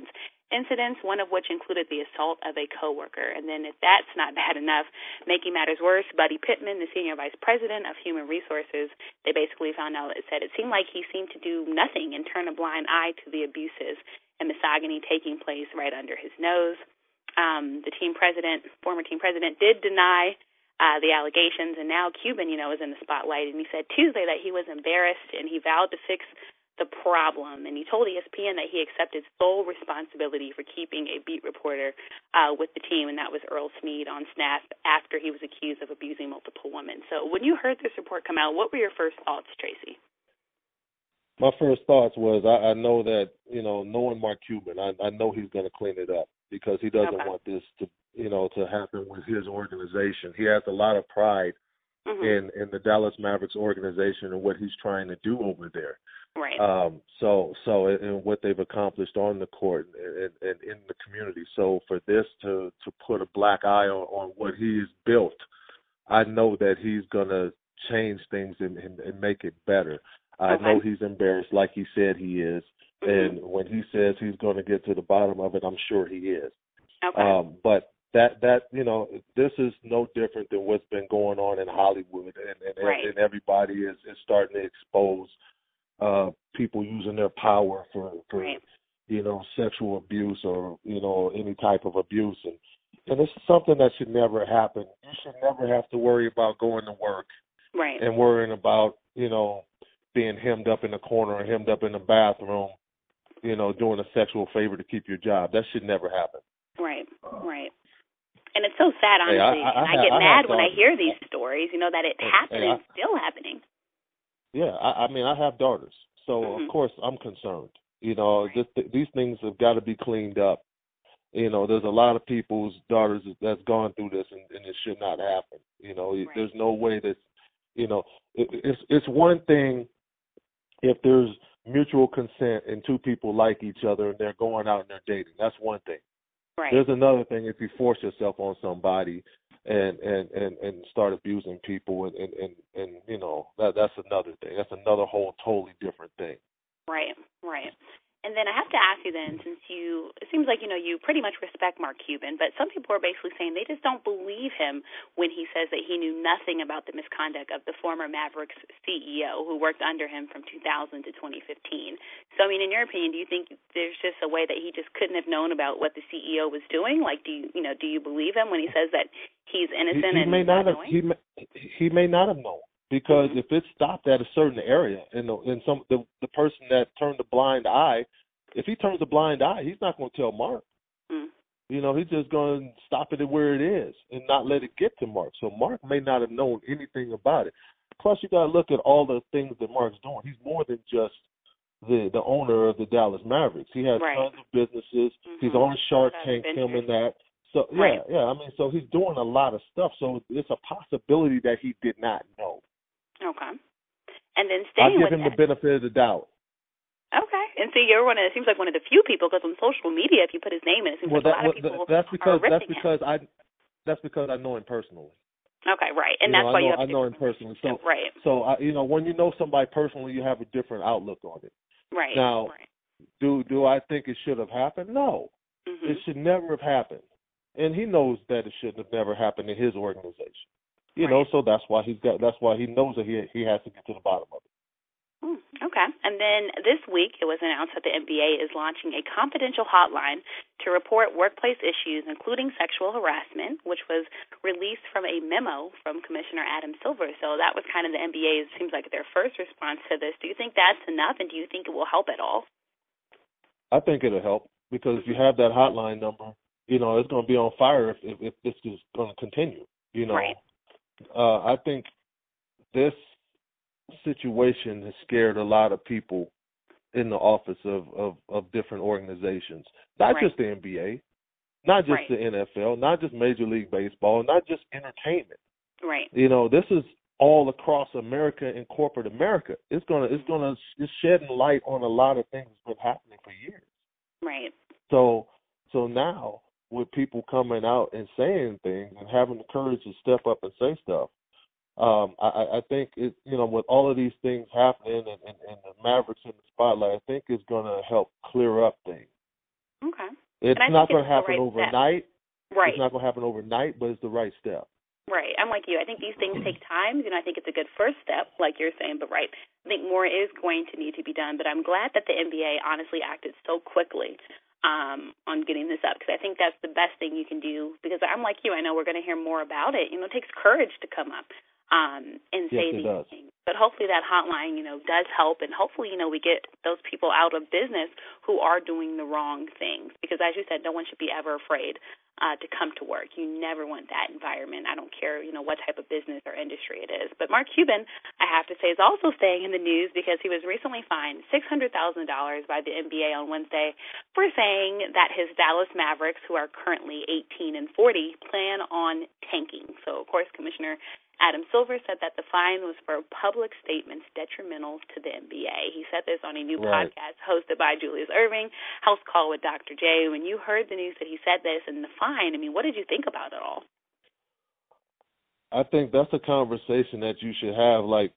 incidents, one of which included the assault of a coworker. And then if that's not bad enough, making matters worse, Buddy Pittman, the senior vice president of human resources, they basically found out, it said it seemed like he seemed to do nothing and turn a blind eye to the abuses and misogyny taking place right under his nose. Um, the team president, former team president, did deny uh, the allegations, and now Cuban, you know, is in the spotlight. And he said Tuesday that he was embarrassed and he vowed to fix the problem, and he told E S P N that he accepted sole responsibility for keeping a beat reporter uh, with the team, and that was Earl Smead on staff after he was accused of abusing multiple women. So when you heard this report come out, what were your first thoughts, Tracy? My first thoughts was I, I know that, you know, knowing Mark Cuban, I, I know he's going to clean it up because he doesn't okay. want this to, you know, to happen with his organization. He has a lot of pride mm-hmm. in, in the Dallas Mavericks organization and what he's trying to do over there. Right. Um, so, so, and what they've accomplished on the court and, and in the community. So, for this to, to put a black eye on, on what he's built, I know that he's gonna change things and, and, and make it better. I okay. know he's embarrassed, like he said he is, mm-hmm. and when he says he's going to get to the bottom of it, I'm sure he is. Okay. Um, but that that you know, this is no different than what's been going on in Hollywood, and, and, right. and everybody is, is starting to expose. Uh, people using their power for, for right. you know, sexual abuse or, you know, any type of abuse. And, and this is something that should never happen. You should never have to worry about going to work right. and worrying about, you know, being hemmed up in the corner or hemmed up in the bathroom, you know, doing a sexual favor to keep your job. That should never happen. Right, right. And it's so sad, honestly. Hey, I, I, and I, I get I mad when thought, I hear these stories, you know, that it hey, happened hey, and I, it's still happening. Yeah, I, I mean, I have daughters, so mm-hmm. of course I'm concerned. You know, right. this, these things have got to be cleaned up. You know, there's a lot of people's daughters that's gone through this, and, and it should not happen. You know, right. there's no way that, you know, it, it's it's one thing if there's mutual consent and two people like each other and they're going out and they're dating. That's one thing. Right. There's another thing if you force yourself on somebody and and, and, and start abusing people and, and, and, and you know, that that's another thing. That's another whole totally different thing. Right, right. And then I have to ask you then, since you, it seems like, you know, you pretty much respect Mark Cuban, but some people are basically saying they just don't believe him when he says that he knew nothing about the misconduct of the former Mavericks C E O who worked under him from two thousand to twenty fifteen. So, I mean, in your opinion, do you think there's just a way that he just couldn't have known about what the C E O was doing? Like, do you, you know, do you believe him when he says that he's innocent he, he and may not not have, knowing? he may, he may not have known. Because mm-hmm. if it stopped at a certain area, and the, and some the, the person that turned a blind eye, if he turns a blind eye, he's not going to tell Mark. Mm. You know, he's just going to stop it at where it is and not let it get to Mark. So Mark may not have known anything about it. Plus, you got to look at all the things that Mark's doing. He's more than just the the owner of the Dallas Mavericks. He has right. tons of businesses. Mm-hmm. He's on Shark Tank, him and that. So yeah, right. yeah. I mean, so he's doing a lot of stuff. So it's a possibility that he did not know. Okay. And then staying I'll give with him that. the benefit of the doubt. Okay. And see, you're one of, it seems like one of the few people, because on social media, if you put his name in, it seems well, like that, a lot of well, people that's because are ripping that's because him. I that's because I know him personally. Okay, right. And you that's know, why I know, you have I know him personally. So right. So I, you know, when you know somebody personally, you have a different outlook on it. Right. Now, right. do do I think it should have happened? No, mm-hmm. it should never have happened, and he knows that it shouldn't have never happened in his organization. You right. know, so that's why he's got. That's why he knows that he he has to get to the bottom of it. Mm, okay. And then this week, it was announced that the N B A is launching a confidential hotline to report workplace issues, including sexual harassment, which was released from a memo from Commissioner Adam Silver. So that was kind of the N B A, it seems like, their first response to this. Do you think that's enough, and do you think it will help at all? I think it'll help because if you have that hotline number, you know, it's going to be on fire if, if, if this is going to continue, you know. Right. Uh, I think this situation has scared a lot of people in the office of, of, of different organizations, not right. just the N B A, not just right. the N F L, not just Major League Baseball, not just entertainment. Right. You know, this is all across America and corporate America. It's gonna it's gonna it's shedding light on a lot of things that's been happening for years. Right. So so now with people coming out and saying things and having the courage to step up and say stuff, um, I, I think it you know with all of these things happening and, and, and the Mavericks in the spotlight, I think it's gonna help clear up things. Okay. It's not going to happen right overnight. Step. Right. It's not going to happen overnight, but it's the right step. Right. I'm like you. I think these things take time. You know, I think it's a good first step, like you're saying, but right. I think more is going to need to be done, but I'm glad that the N B A honestly acted so quickly um, on getting this up, because I think that's the best thing you can do, because I'm like you. I know we're going to hear more about it. You know, it takes courage to come up um, and yes, say it these does. things. But hopefully that hotline, you know, does help, and hopefully, you know, we get those people out of business who are doing the wrong things, because as you said, no one should be ever afraid Uh, to come to work. You never want that environment. I don't care, you know, what type of business or industry it is. But Mark Cuban, I have to say, is also staying in the news because he was recently fined six hundred thousand dollars by the N B A on Wednesday for saying that his Dallas Mavericks, who are currently eighteen and forty, plan on tanking. So, of course, Commissioner Adam Silver said that the fine was for public statements detrimental to the N B A. He said this on a new right. podcast hosted by Julius Irving, House Call with Doctor J. When you heard the news that he said this and the fine, I mean, what did you think about it all? I think that's a conversation that you should have, like,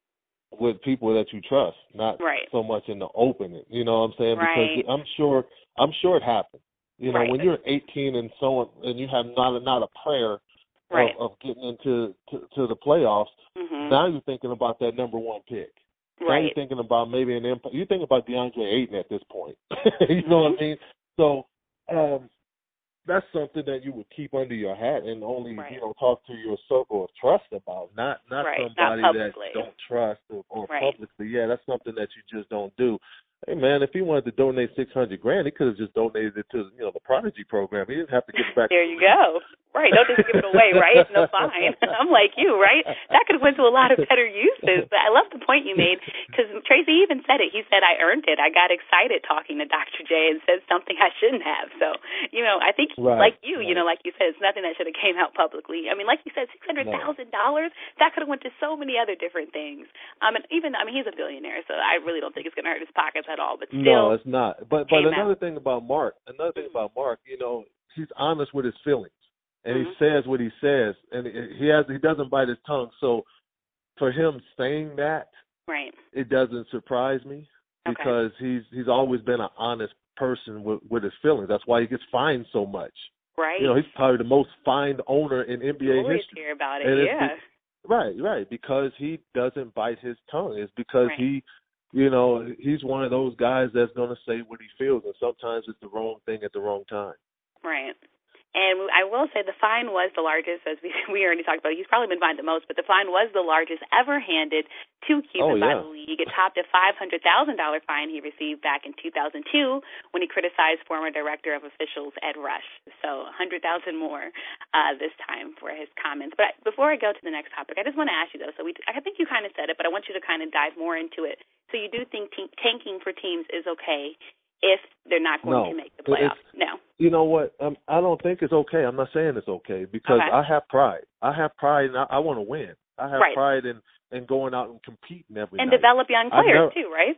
with people that you trust, not right. so much in the open. You know what I'm saying? Right. Because I'm sure, I'm sure it happened. You know, right. when you're eighteen and so on, and you have not not a prayer right. of, of getting into to, to the playoffs, mm-hmm. now you're thinking about that number one pick. Right. Now you're thinking about maybe an impact. You're thinking about DeAndre Ayton at this point. you know mm-hmm. what I mean? So um, that's something that you would keep under your hat and only right. you know talk to your circle of trust about, not not right. somebody not that you don't trust or, or right. publicly. Yeah, that's something that you just don't do. Hey man, if he wanted to donate six hundred grand, he could have just donated it to you know the Prodigy program. He didn't have to give it back. There you go. Right, don't just give it away, right? No fine. I'm like you, right? That could have went to a lot of better uses. But I love the point you made, because Tracy even said it. He said, I earned it. I got excited talking to Doctor J and said something I shouldn't have. So, you know, I think right, like you, right. you know, like you said, it's nothing that should have came out publicly. I mean, like you said, six hundred thousand dollars, no. that could have went to so many other different things. Um, and even, I mean, he's a billionaire, so I really don't think it's going to hurt his pockets at all. But still, no, it's not. But but another out. thing about Mark, another thing mm-hmm. about Mark, you know, he's honest with his feelings. And mm-hmm. he says what he says, and he has he doesn't bite his tongue. So for him saying that, right. it doesn't surprise me because okay. he's he's always been an honest person with, with his feelings. That's why he gets fined so much. Right. You know, he's probably the most fined owner in N B A you always history. Hear about it, and yeah. Be, right, right, because he doesn't bite his tongue. It's because right. he, you know, he's one of those guys that's going to say what he feels, and sometimes it's the wrong thing at the wrong time. Right. And I will say the fine was the largest, as we we already talked about. He's probably been fined the most, but the fine was the largest ever handed to Cuban oh, by yeah. the league. It topped a five hundred thousand dollars fine he received back in two thousand two when he criticized former director of officials Ed Rush. So one hundred thousand dollars more uh, this time for his comments. But before I go to the next topic, I just want to ask you, though. So we, I think you kind of said it, but I want you to kind of dive more into it. So you do think t- tanking for teams is okay if they're not going no, to make the playoffs? It's, no. You know what? Um, I don't think it's okay. I'm not saying it's okay because okay. I have pride. I have pride, and I, I want to win. I have right. pride in, in going out and competing every and night. And develop young players, never, too, right?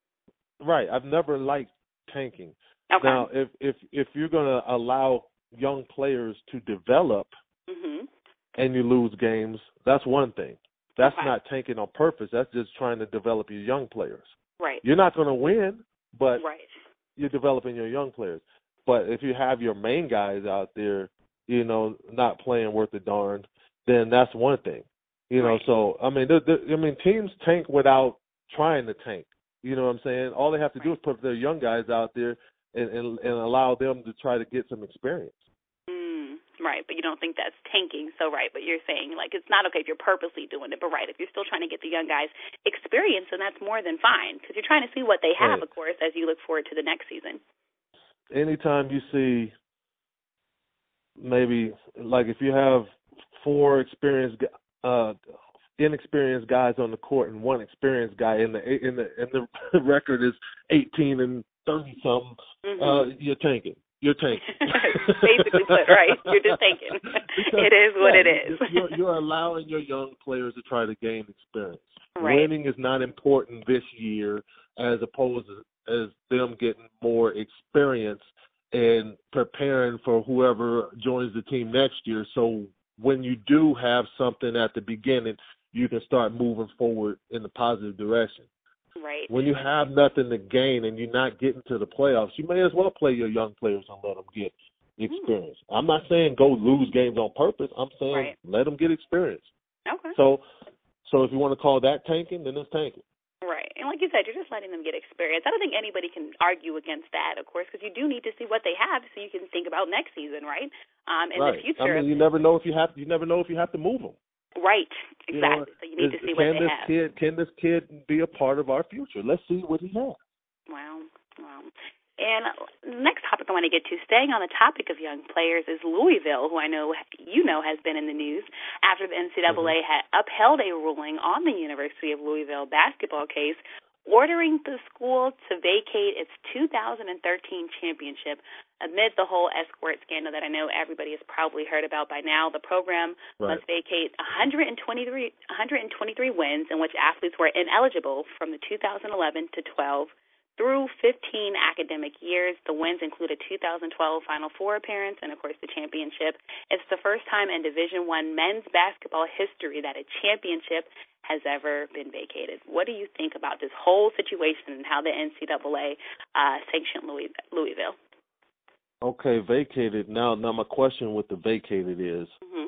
Right. I've never liked tanking. Okay. Now, if, if, if you're going to allow young players to develop mm-hmm. and you lose games, that's one thing. That's okay. not tanking on purpose. That's just trying to develop your young players. Right. You're not going to win, but right. you're developing your young players. But if you have your main guys out there, you know, not playing worth a darn, then that's one thing. You know, right. so, I mean, the, the, I mean, teams tank without trying to tank. You know what I'm saying? All they have to right. do is put their young guys out there and, and, and allow them to try to get some experience. Mm, right, but you don't think that's tanking. So, right, but you're saying, like, it's not okay if you're purposely doing it. But, right, if you're still trying to get the young guys experience, then that's more than fine because you're trying to see what they have, right. of course, as you look forward to the next season. Anytime you see maybe, like, if you have four experienced, uh, inexperienced guys on the court and one experienced guy, in the in the and the record is eighteen and thirty something, mm-hmm. uh, you're tanking. You're tanking. Basically put, right? You're just tanking. Because, it is what yeah, it is. You're, you're allowing your young players to try to gain experience. Right. Winning is not important this year as opposed to as them getting more experience and preparing for whoever joins the team next year. So when you do have something at the beginning, you can start moving forward in the positive direction. Right. When you have nothing to gain and you're not getting to the playoffs, you may as well play your young players and let them get experience. Mm. I'm not saying go lose games on purpose. I'm saying right. let them get experience. Okay. So, so if you want to call that tanking, then it's tanking. Right. And like you said, you're just letting them get experience. I don't think anybody can argue against that, of course, because you do need to see what they have so you can think about next season, right? Um, in right. the future. I mean, you never know if you have. You never know if you have to move them. Right. Exactly. You know, so you need is, to see what they this have. Kid, can this kid be a part of our future? Let's see what he has. Wow. Wow. And the next topic I want to get to, staying on the topic of young players, is Louisville, who I know you know has been in the news after the N C double A mm-hmm. had upheld a ruling on the University of Louisville basketball case, ordering the school to vacate its two thousand thirteen championship amid the whole escort scandal that I know everybody has probably heard about by now. The program right. must vacate one hundred twenty-three, one hundred twenty-three wins in which athletes were ineligible from the two thousand eleven to twelve through fifteen academic years. The wins include a two thousand twelve Final Four appearance and, of course, the championship. It's the first time in Division I men's basketball history that a championship has ever been vacated. What do you think about this whole situation and how the N C double A uh, sanctioned Louis, Louisville? Okay, vacated. Now, now my question with the vacated is, mm-hmm.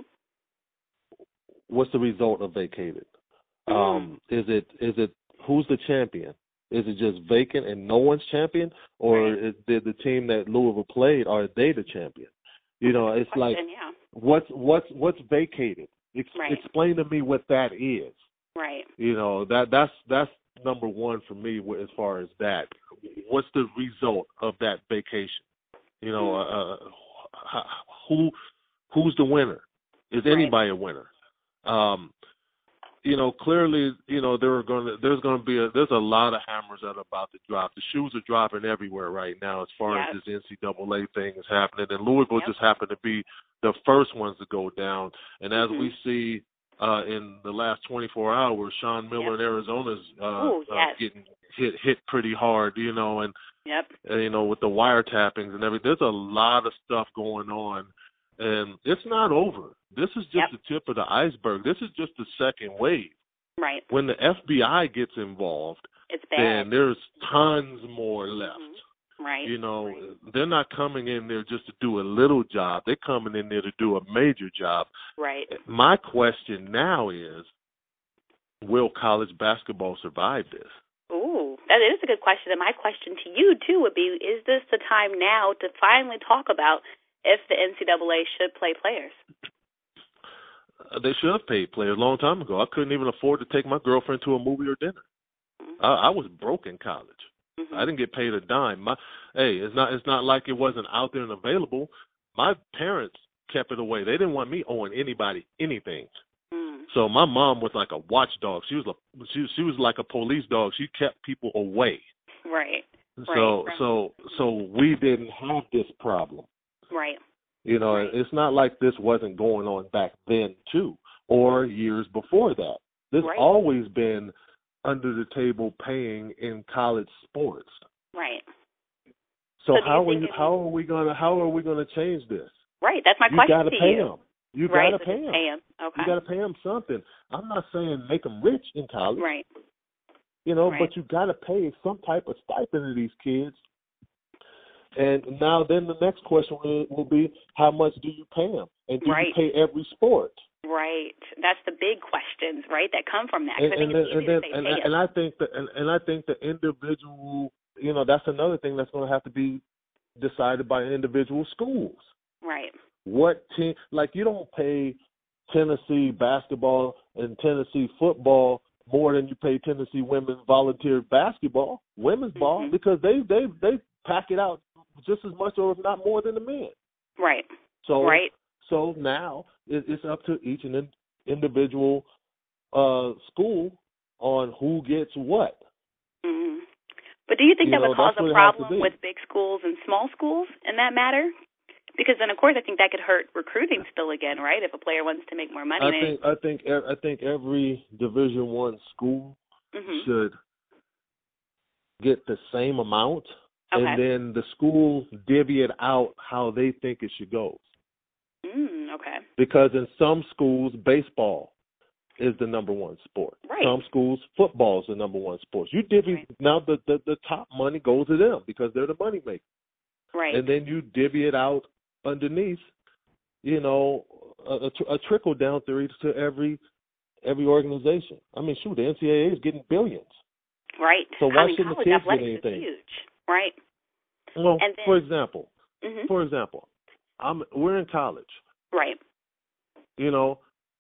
what's the result of vacated? Mm-hmm. Um, is it is it who's the champion? Is it just vacant and no one's champion, or right. is, did the team that Louisville played, are they the champion? You know, it's question, like yeah. what's what's what's vacated? Ex- right. Explain to me what that is. Right. You know, that that's that's number one for me as far as that. What's the result of that vacation? You know, mm-hmm. uh, who who's the winner? Is anybody right. a winner? Um, You know, clearly, you know, there are going to, there's going to be a, there's a lot of hammers that are about to drop. The shoes are dropping everywhere right now as far yep. as this N C double A thing is happening. And Louisville yep. just happened to be the first ones to go down. And as mm-hmm. we see uh, in the last twenty-four hours, Sean Miller yep. in Arizona's uh, Ooh, yes. uh, getting hit hit pretty hard, you know, and, yep. and, you know, with the wiretappings and everything. There's a lot of stuff going on. And it's not over. This is just yep. the tip of the iceberg. This is just the second wave. Right. When the F B I gets involved, it's bad. then there's tons more left. Mm-hmm. Right. You know, right. they're not coming in there just to do a little job. They're coming in there to do a major job. Right. My question now is, will college basketball survive this? Ooh, that is a good question. And my question to you, too, would be, is this the time now to finally talk about if the N C double A should play players? They should have paid players a long time ago. I couldn't even afford to take my girlfriend to a movie or dinner. Mm-hmm. I, I was broke in college. Mm-hmm. I didn't get paid a dime. My, hey, it's not it's not like it wasn't out there and available. My parents kept it away. They didn't want me owing anybody anything. Mm-hmm. So my mom was like a watchdog. She was a she she was like a police dog. She kept people away. Right. So right. so so we didn't have this problem. Right. You know, right. It's not like this wasn't going on back then, too, or years before that. There's right. always been under the table paying in college sports. Right. So, so how you are you, how are we gonna how are we gonna change this? Right. That's my you question gotta to pay you. Them. You right. gotta so pay them. Pay them. Okay. You gotta pay them something. I'm not saying make them rich in college. Right. You know, right. but you gotta pay some type of stipend to these kids. And now then the next question will, will be, how much do you pay them? And do right. you pay every sport? Right. That's the big questions, right, that come from that. And, I think and, it's then, easy and, to say then, pay and, and I think that, and, and I think the individual, you know, that's another thing that's going to have to be decided by individual schools. Right. What team? Like, you don't pay Tennessee basketball and Tennessee football more than you pay Tennessee women's volunteer basketball, women's mm-hmm. ball, because they they they pack it out just as much, or if not more, than the men. Right. So, right. so now it, it's up to each and individual uh, school on who gets what. Mm-hmm. But do you think you that know, would cause a problem be. with big schools and small schools in that matter? Because then, of course, I think that could hurt recruiting still again, right? If a player wants to make more money. I think I think I think every Division One school mm-hmm. should get the same amount. Okay. And then the school divvy it out how they think it should go. Mm, okay. Because in some schools, baseball is the number one sport. Right. Some schools, football is the number one sport. You divvy right. now the, the the top money goes to them because they're the money maker. Right. And then you divvy it out underneath, you know, a, a, a trickle down theory to every every organization. I mean, shoot, the N C double A is getting billions. Right. So why I mean, shouldn't the college kids get athletics anything? is huge. Right. Well, and then, for example, mm-hmm. for example, I'm we're in college. Right. You know,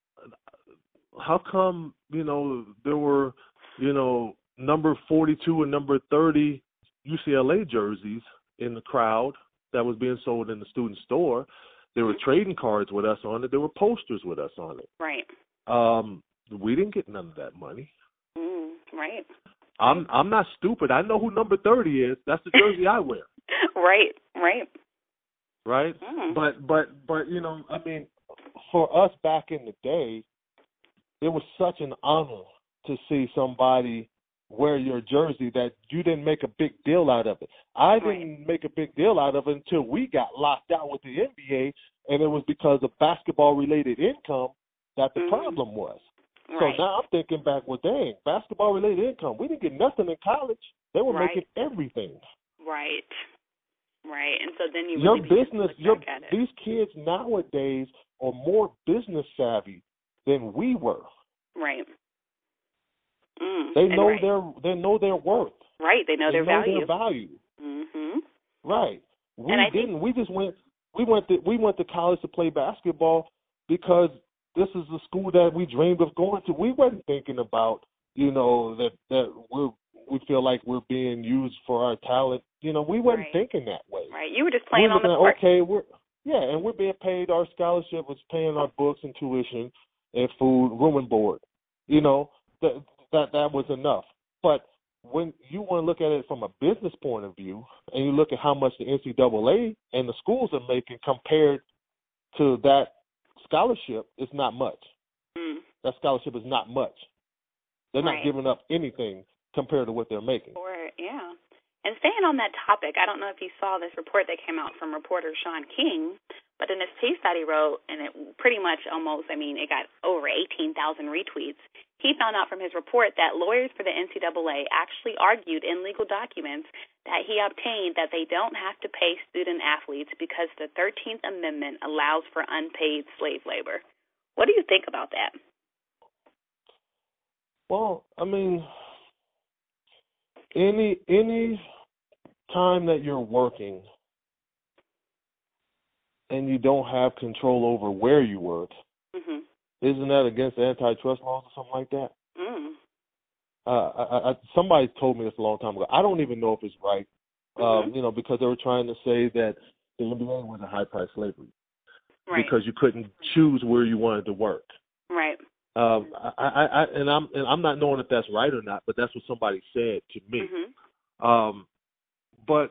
how come, you know, there were, you know, number forty-two and number thirty U C L A jerseys in the crowd that was being sold in the student store? There were trading cards with us on it. There were posters with us on it. Right. Um, we didn't get none of that money. Mm, right. I'm I'm not stupid. I know who number thirty is. That's the jersey I wear. Right. Right. Right. Mm. But but but you know, I mean, for us back in the day, it was such an honor to see somebody wear your jersey that you didn't make a big deal out of it. I Right. didn't make a big deal out of it until we got locked out with the N B A, and it was because of basketball-related income that the mm. problem was. Right. So now I'm thinking back, well, dang, basketball-related income. We didn't get nothing in college. They were Right. making everything. Right. Right. And so then you Your really begin to business, look your, back at it. these kids nowadays are more business savvy than we were. Right. Mm. They know right. their they know their worth. Right. They know they their know value. their value. Mm-hmm. Right. We And I didn't. think- we just went. We went to we went to college to play basketball because this is the school that we dreamed of going to. We wasn't thinking about, you know, that that we're we feel like we're being used for our talent. You know, we wasn't Right. thinking that way. Right. You were just We playing were on the looking court. at, okay, we're yeah, and we're being paid. Our scholarship was paying our books and tuition and food, room and board. You know, that that that was enough. But when you want to look at it from a business point of view, and you look at how much the N C double A and the schools are making compared to that scholarship, it's not much. Mm. That scholarship is not much. They're Right. not giving up anything compared to what they're making. Or, yeah. And staying on that topic, I don't know if you saw this report that came out from reporter Sean King, but in this piece that he wrote, and it pretty much almost, I mean, it got over eighteen thousand retweets, he found out from his report that lawyers for the N C double A actually argued in legal documents that he obtained that they don't have to pay student athletes because the thirteenth Amendment allows for unpaid slave labor. What do you think about that? Well, I mean, any any time that you're working and you don't have control over where you work, Mm-hmm. isn't that against antitrust laws or something like that? Mm. Uh, I, I, somebody told me this a long time ago. I don't even know if it's right, Mm-hmm. um, you know, because they were trying to say that the N B A was a high-priced slavery Right. because you couldn't choose where you wanted to work. Right. Um, I, I, I, and I'm and I'm not knowing if that's right or not, but that's what somebody said to me. Mm-hmm. Um, but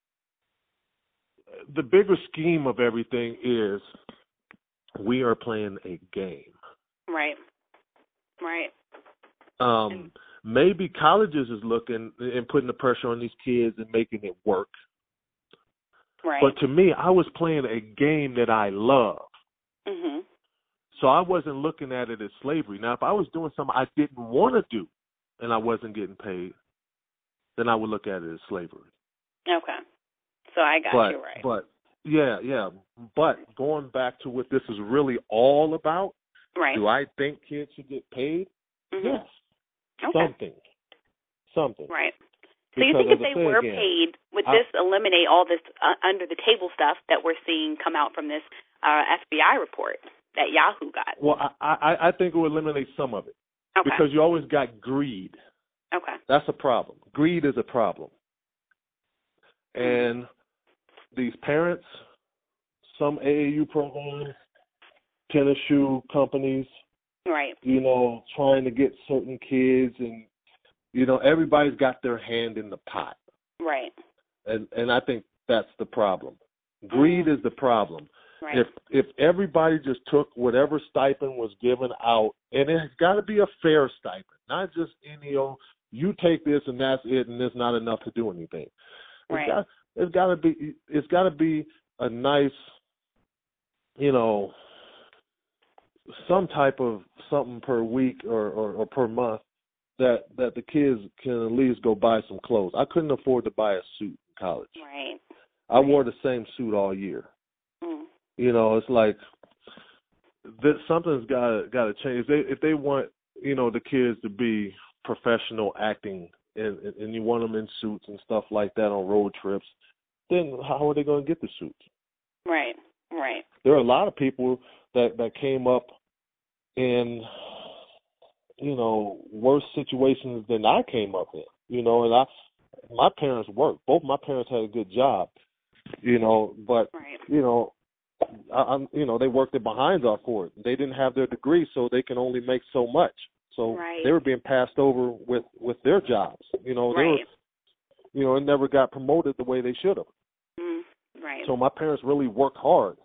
the bigger scheme of everything is we are playing a game. Right. Right. Um, maybe colleges is looking and putting the pressure on these kids and making it work. Right. But to me, I was playing a game that I love. Mm-hmm. So I wasn't looking at it as slavery. Now, if I was doing something I didn't want to do and I wasn't getting paid, then I would look at it as slavery. Okay. So I got but, you right. But, yeah, yeah. But going back to what this is really all about, right. do I think kids should get paid? Mm-hmm. Yes. Okay. Something. Something. Right. So Because you think if as I they say were again, paid, would I, this eliminate all this uh, under-the-table stuff that we're seeing come out from this uh, F B I report that Yahoo got? Well, I, I, I think it will eliminate some of it. Okay. Because you always got greed. Okay. That's a problem. Greed is a problem. And these parents, some A A U programs, tennis shoe companies, right. you know, trying to get certain kids, and, you know, everybody's got their hand in the pot. Right. And and I think that's the problem. Greed is the problem. Right. If if everybody just took whatever stipend was given out, and it's got to be a fair stipend, not just any old, you take this and that's it, and it's not enough to do anything. Right. It's got, it's got to be it's got to be a nice, you know, some type of something per week or, or, or per month that that the kids can at least go buy some clothes. I couldn't afford to buy a suit in college. Right. I wore the same suit all year. Mm. You know, it's like that something's got got to change. If they, if they want, you know, the kids to be professional acting and, and you want them in suits and stuff like that on road trips, then how are they going to get the suits? Right, right. There are a lot of people that, that came up in, you know, worse situations than I came up in, you know, and I, my parents worked. Both my parents had a good job, you know, but, right. you know, I, I'm, you know, they worked their behinds off for it. They didn't have their degree, so they can only make so much. So right. they were being passed over with, with their jobs. You know, right. they were, you know, it never got promoted the way they should have. Mm, right. So my parents really worked hard.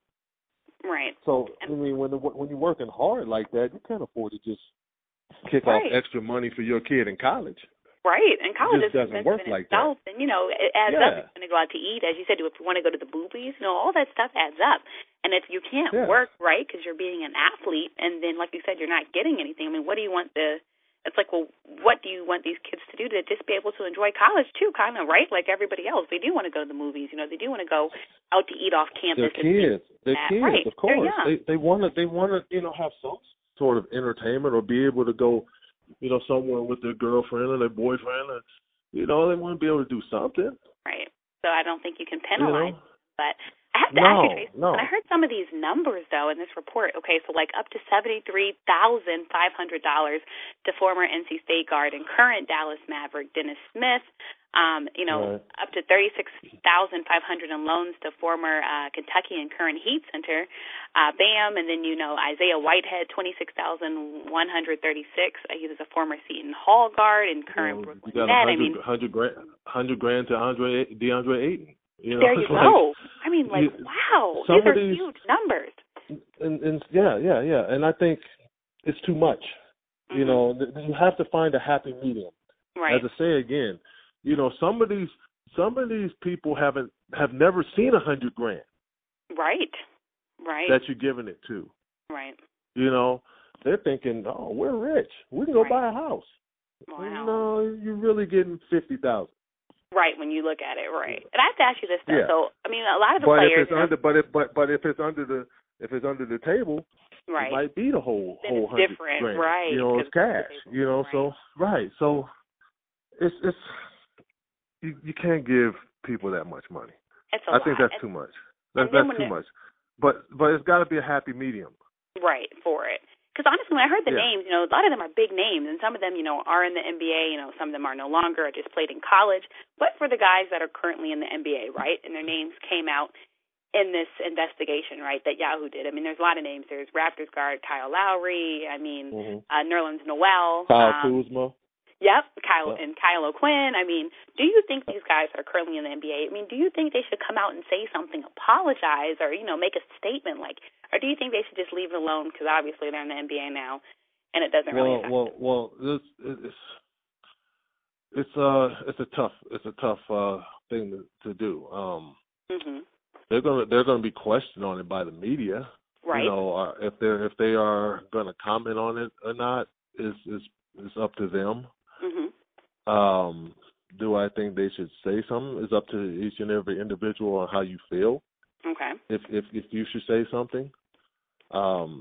Right. So I mean, when the, when you're working hard like that, you can't afford to just kick right. off extra money for your kid in college. Right, and college it just is doesn't work in like itself, that. and you know it adds yeah. up. If you're going to go out to eat, as you said, if you want to go to the boobies, you know all that stuff adds up. And if you can't yeah. work right because you're being an athlete, and then like you said, you're not getting anything. I mean, what do you want the? It's like, well, what do you want these kids to do to just be able to enjoy college too? Kind of right, like everybody else. They do want to go to the movies. You know, they do want to go out to eat off campus. They're kids. They're that. kids, right. of course. They they want to. They want to. You know, have some sort of entertainment or be able to go, you know, somewhere with their girlfriend or their boyfriend or. You know, they want to be able to do something. Right. So I don't think you can penalize. You know? But I have to no, ask you, Tracy, no. when I heard some of these numbers, though, in this report, okay, so like up to seventy-three thousand five hundred dollars to former N C State guard and current Dallas Maverick Dennis Smith, um, you know, right. up to thirty-six thousand five hundred dollars in loans to former uh, Kentucky and current Heat center, uh, Bam, and then, you know, Isaiah Whitehead, twenty-six thousand one hundred thirty-six dollars. Uh, he was a former Seton Hall guard and current well, Brooklyn you got Net. one hundred, I mean, one hundred grand, one hundred grand to Andre, DeAndre Ayton. You know, there you like, go. I mean, like, you, wow, these are these, huge numbers. And, and yeah, yeah, yeah. And I think it's too much. Mm-hmm. You know, you have to find a happy medium. Right. As I say again, you know, some of these some of these people haven't have never seen a hundred grand. Right. Right. That you're giving it to. Right. You know, they're thinking, oh, we're rich. We can go right. buy a house. Wow. No, you're really getting fifty thousand. Right, when you look at it, right. And I have to ask you this, though. Yeah. So, I mean, a lot of the but players. If it's under, but if but but if it's under the if it's under the table, right. it might be the whole then whole it's hundred different, grand. right? You know, it's cash. You know, right. so right. So it's it's you you can't give people that much money. It's a I lot. think that's and, too much. That's that's too it, much. But but it's got to be a happy medium. Right, for it. Because honestly, when I heard the yeah. names, you know, a lot of them are big names, and some of them, you know, are in the N B A. You know, some of them are no longer, or just played in college. But for the guys that are currently in the N B A, right, and their names came out in this investigation, right, that Yahoo did. I mean, there's a lot of names. There's Raptors guard Kyle Lowry. I mean, mm-hmm. uh, Nerlens Noel. Kyle um, Kuzma. Yep, Kyle yep. and Kyle O'Quinn. I mean, do you think these guys that are currently in the N B A, I mean, do you think they should come out and say something, apologize, or, you know, make a statement, like, or do you think they should just leave it alone because obviously they're in the N B A now and it doesn't well, really affect well, them? well, well, it's it's uh it's a tough it's a tough uh thing to, to do. Um, mm-hmm. They're gonna they're gonna be questioned on it by the media. Right. You know, uh, if they're if they are gonna comment on it or not is is is up to them. Mm-hmm. Um, do I think they should say something? It's up to each and every individual on how you feel. Okay. If if if you should say something, um,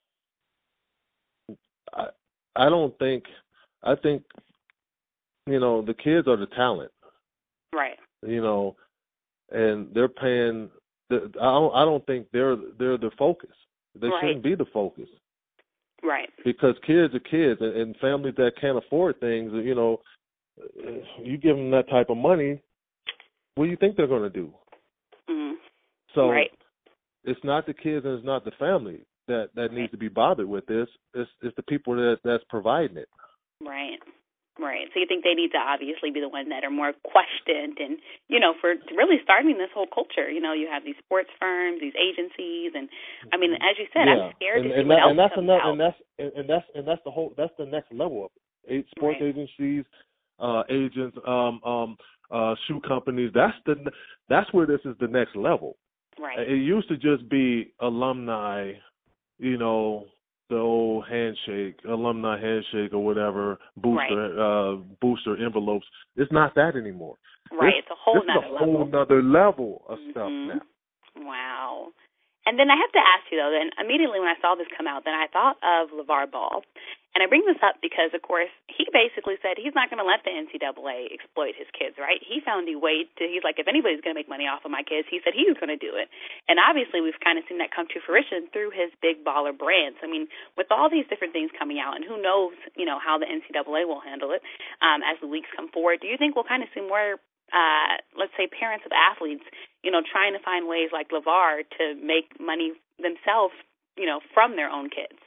I I don't think I think you know the kids are the talent. Right. You know, and they're paying. The, I don't I don't think they're they're the focus. They right. shouldn't be the focus. Right. Because kids are kids, and, and families that can't afford things, you know, you give them that type of money, what do you think they're going to do? Mm-hmm. So right. it's not the kids and it's not the family that, that needs to be bothered with this. It's, it's the people that that's providing it. Right. Right. So you think they need to obviously be the ones that are more questioned and, you know, for really starting this whole culture. You know, you have these sports firms, these agencies, and, I mean, as you said, yeah. I'm scared and, to see and what that, else and that's comes another, out. And that's, and that's, and that's the whole, that's the next level of it. Sports right. agencies, uh, agents, um, um, uh, shoe companies, that's the, that's where this is the next level. Right. It used to just be alumni you know, the old handshake, alumni handshake or whatever, booster right. uh, booster envelopes. It's not that anymore. Right, this, it's a whole this nother is a whole level. nother level of mm-hmm. stuff now. Wow. And then I have to ask you, though, then immediately when I saw this come out, then I thought of LeVar Ball. And I bring this up because, of course, he basically said he's not going to let the N C double A exploit his kids, right? He found a way to, he's like, if anybody's going to make money off of my kids, he said he was going to do it. And obviously we've kind of seen that come to fruition through his Big Baller Brands. I mean, with all these different things coming out, and who knows, you know, how the N C double A will handle it um, as the weeks come forward, do you think we'll kind of see more, uh, let's say, parents of athletes, you know, trying to find ways like LeVar to make money themselves, you know, from their own kids?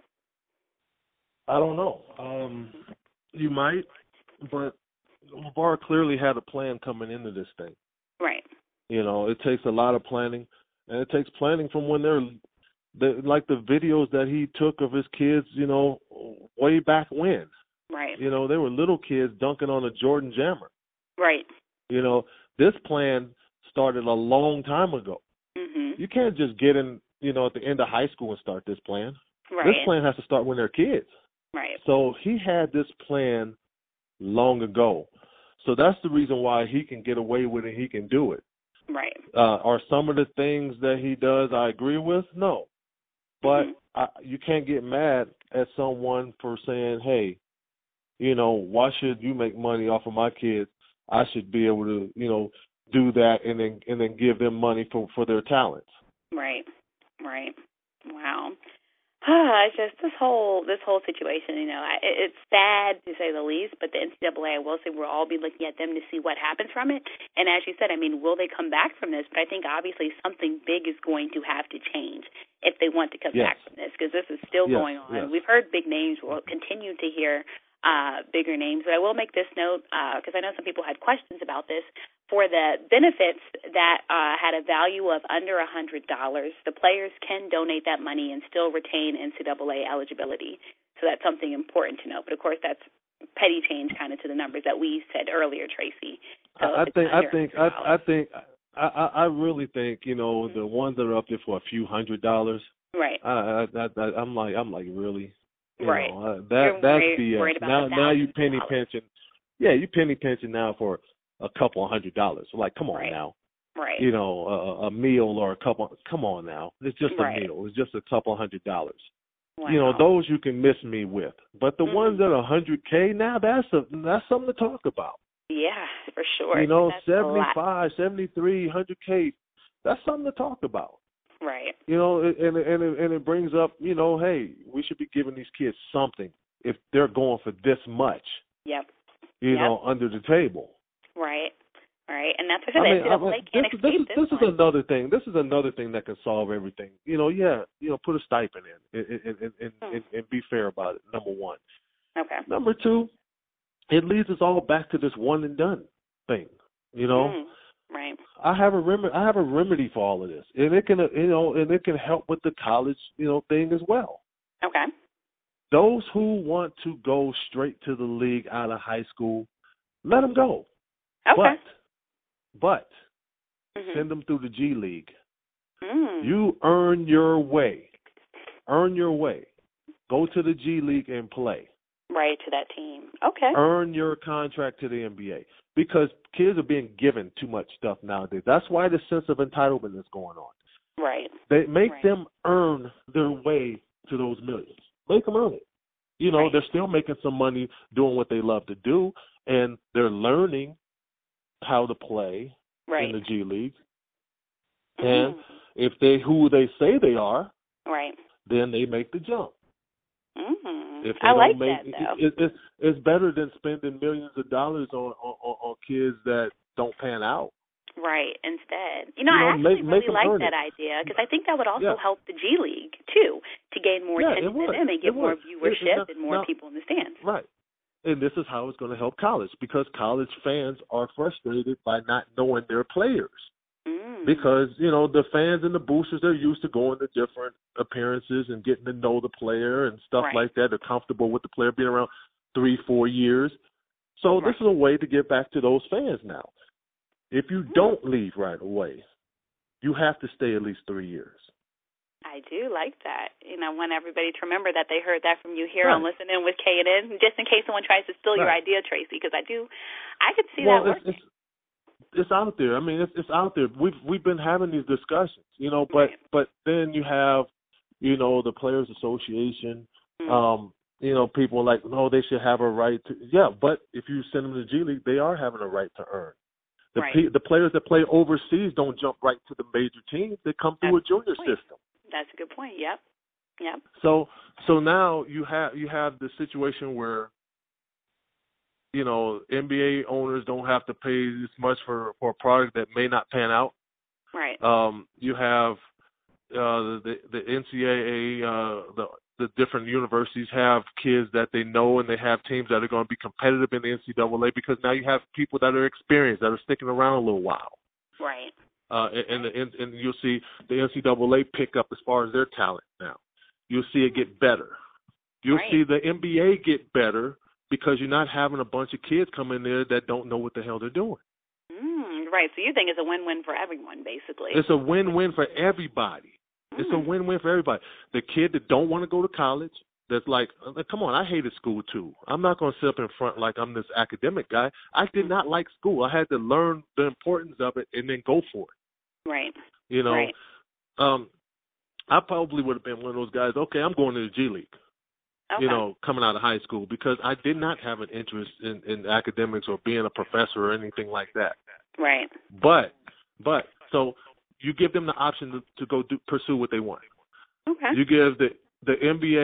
I don't know. Um, you might, but LeVar clearly had a plan coming into this thing. Right. You know, it takes a lot of planning, and it takes planning from when they're, they, like the videos that he took of his kids, you know, way back when. Right. You know, they were little kids dunking on a Jordan Jammer. Right. You know, this plan started a long time ago. Mm-hmm. You can't just get in, you know, at the end of high school and start this plan. Right. This plan has to start when they're kids. Right. So he had this plan long ago. So that's the reason why he can get away with it. He can do it. Right. Uh, are some of the things that he does I agree with? No. But mm-hmm. I, you can't get mad at someone for saying, hey, you know, why should you make money off of my kids? I should be able to, you know, do that and then and then give them money for, for their talents. Right. Right. Wow. It's just this whole this whole situation, you know, it, it's sad to say the least, but the N C double A, I will say, we'll all be looking at them to see what happens from it. And as you said, I mean, will they come back from this? But I think obviously something big is going to have to change if they want to come yes. back from this, because this is still yes. going on. Yes. We've heard big names. We'll continue to hear uh, bigger names. But I will make this note, because uh, I know some people had questions about this. For the benefits that uh, had a value of under one hundred dollars, the players can donate that money and still retain N C double A eligibility. So that's something important to know. But, of course, that's petty change kind of to the numbers that we said earlier, Tracy. So I, I think I think I, I think I, I really think, you know, mm-hmm. the ones that are up there for a few hundred dollars. Right. I, I, I, I'm like I'm like really. You right. Know, uh, that You're that's worried, B S. worried about now now you penny dollars. pension. Yeah, you penny pension now for a couple of hundred dollars. So like, come on right. now. Right. You know, a, a meal or a couple. Come on now. It's just a right. meal. It's just a couple of hundred dollars. Wow. You know, those you can miss me with. But the mm-hmm. ones that are one hundred K now, that's a that's something to talk about. Yeah, for sure. You know, that's seventy-five, seventy-three, one hundred K, that's something to talk about. Right. You know, and and and it, and it brings up, you know, hey, we should be giving these kids something if they're going for this much. Yep. You yep. know, under the table. Right. Right. And that's what I mean, N C double A I mean, can't this, escape this is this this one. is another thing. This is another thing that can solve everything. You know, yeah, you know, put a stipend in and and and, and, hmm. and, and be fair about it. Number one. Okay. Number two, it leads us all back to this one and done thing. You know. Mm. Right. I have a rem- I have a remedy for all of this, and it can, you know, and it can help with the college, you know, thing as well. Okay. Those who want to go straight to the league out of high school, let them go. Okay. But, but mm-hmm. send them through the G League. Mm. You earn your way. Earn your way. Go to the G League and play. Right, to that team. Okay. Earn your contract to the N B A. Because kids are being given too much stuff nowadays. That's why the sense of entitlement is going on. Right. They make right. them earn their way to those millions. Make them earn it. You know, right. they're still making some money doing what they love to do, and they're learning how to play right. in the G League. Mm-hmm. And if they who they say they are, right. then they make the jump. Mm-hmm. If they I don't like make, that, though. It, it, it's better than spending millions of dollars on, on, on kids that don't pan out. Right, instead. You know, you know I actually make, really make like that it. idea, because I think that would also yeah. help the G League, too, to gain more yeah, attention to them and get more viewership and more now, people in the stands. Right. And this is how it's going to help college, because college fans are frustrated by not knowing their players. Mm. Because, you know, the fans and the boosters, they're used to going to different appearances and getting to know the player and stuff right. like that. They're comfortable with the player being around three, four years. So right. this is a way to get back to those fans now. If you mm. don't leave right away, you have to stay at least three years. I do like that. You know, I want everybody to remember that they heard that from you here right. on Listening with K and N, just in case someone tries to steal right. your idea, Tracy, because I do, I could see well, that it's, working. It's, it's out there. I mean, it's, it's out there. We've we've been having these discussions, you know, but right. but then you have, you know, the Players Association. Mm-hmm. Um, you know, people are like, no, they should have a right to. Yeah, but if you send them to G League, they are having a right to earn. The, right. P, the players that play overseas don't jump right to the major teams. They come through That's a junior system. That's a good point. Yep. Yep. So so now you have you have the situation where, you know, N B A owners don't have to pay this much for, for a product that may not pan out. Right. Um, you have uh, the the N C double A, uh, the the different universities have kids that they know, and they have teams that are going to be competitive in the N C double A because now you have people that are experienced, that are sticking around a little while. Right. Uh, and, and and you'll see the N C double A pick up as far as their talent now. You'll see it get better. You'll right. see the N B A get better because you're not having a bunch of kids come in there that don't know what the hell they're doing. Mm, right. So you think it's a win-win for everyone, basically. It's a win-win for everybody. Mm. It's a win-win for everybody. The kid that don't want to go to college, that's like, come on, I hated school too. I'm not going to sit up in front like I'm this academic guy. I did not like school. I had to learn the importance of it and then go for it. Right. You know, right. um, I probably would have been one of those guys, okay, I'm going to the G League, okay. you know, coming out of high school because I did not have an interest in, in academics or being a professor or anything like that. Right. But, but, so you give them the option to, to go do, pursue what they want. Okay. You give the, the N B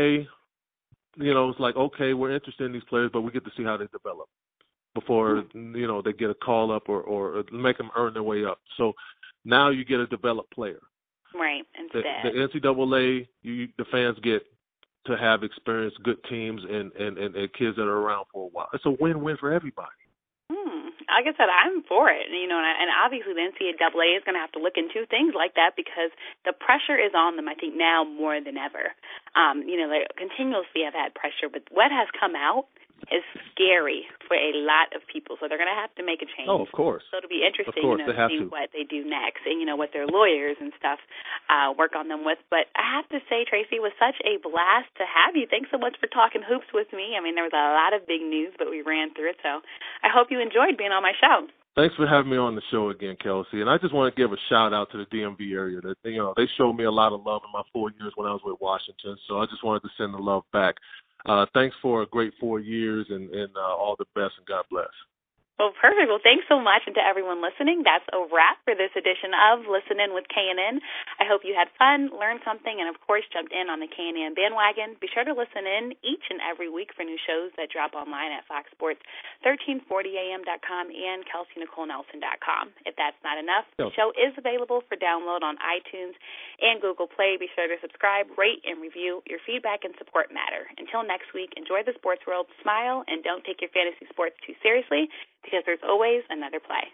A, you know, it's like, okay, we're interested in these players, but we get to see how they develop before, mm-hmm. you know, they get a call up or, or make them earn their way up. So now you get a developed player. Right, instead. The, the N C double A, you, the fans get to have experienced good teams and, and, and, and kids that are around for a while. It's a win-win for everybody. Hmm. Like I said, I'm for it. You know, and, I, and obviously the N C double A is going to have to look into things like that because the pressure is on them, I think, now more than ever. Um, you know, they continuously have had pressure, but what has come out is scary for a lot of people. So they're going to have to make a change. Oh, of course. So it'll be interesting, course, you know, to see to. what they do next and, you know, what their lawyers and stuff uh, work on them with. But I have to say, Tracy, it was such a blast to have you. Thanks so much for talking hoops with me. I mean, there was a lot of big news, but we ran through it. So I hope you enjoyed being on my show. Thanks for having me on the show again, Kelsey. And I just want to give a shout out to the D M V area. That, you know, they showed me a lot of love in my four years when I was with Washington. So I just wanted to send the love back. Uh, thanks for a great four years and, and uh, all the best, and God bless. Well, perfect. Well, thanks so much. And to everyone listening, that's a wrap for this edition of Listen In with K and N. I hope you had fun, learned something, and, of course, jumped in on the K and N bandwagon. Be sure to listen in each and every week for new shows that drop online at fox sports thirteen forty a m dot com and kelsey nicole nelson dot com. If that's not enough, the show is available for download on iTunes and Google Play. Be sure to subscribe, rate, and review. Your feedback and support matter. Until next week, enjoy the sports world, smile, and don't take your fantasy sports too seriously, because there's always another play.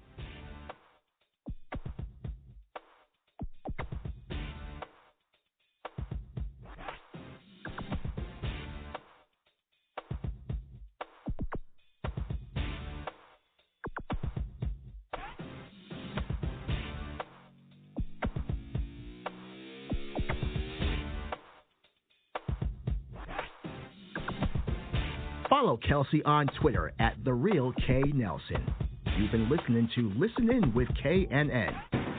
Follow Kelsey on Twitter at The Real K Nelson. You've been listening to Listen In with K and N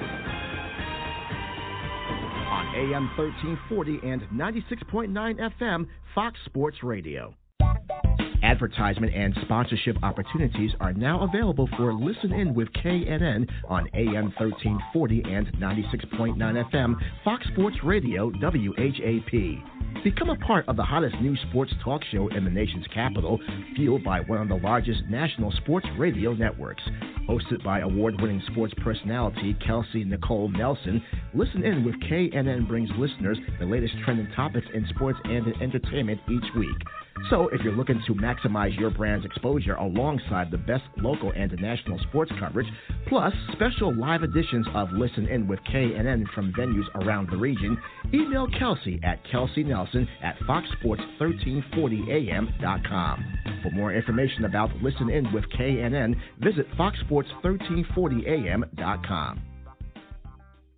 on A M thirteen forty and ninety-six point nine F M Fox Sports Radio. Advertisement and sponsorship opportunities are now available for Listen In with K and N on A M thirteen forty and ninety-six point nine F M Fox Sports Radio W H A P. Become a part of the hottest new sports talk show in the nation's capital, fueled by one of the largest national sports radio networks. Hosted by award-winning sports personality Kelsey Nicole Nelson, Listen In with K and N brings listeners the latest trending topics in sports and in entertainment each week. So if you're looking to maximize your brand's exposure alongside the best local and national sports coverage, plus special live editions of Listen In with K and N from venues around the region, email Kelsey at kelsey nelson at fox sports thirteen forty a m dot com. For more information about Listen In with K and N, visit fox sports thirteen forty a m dot com.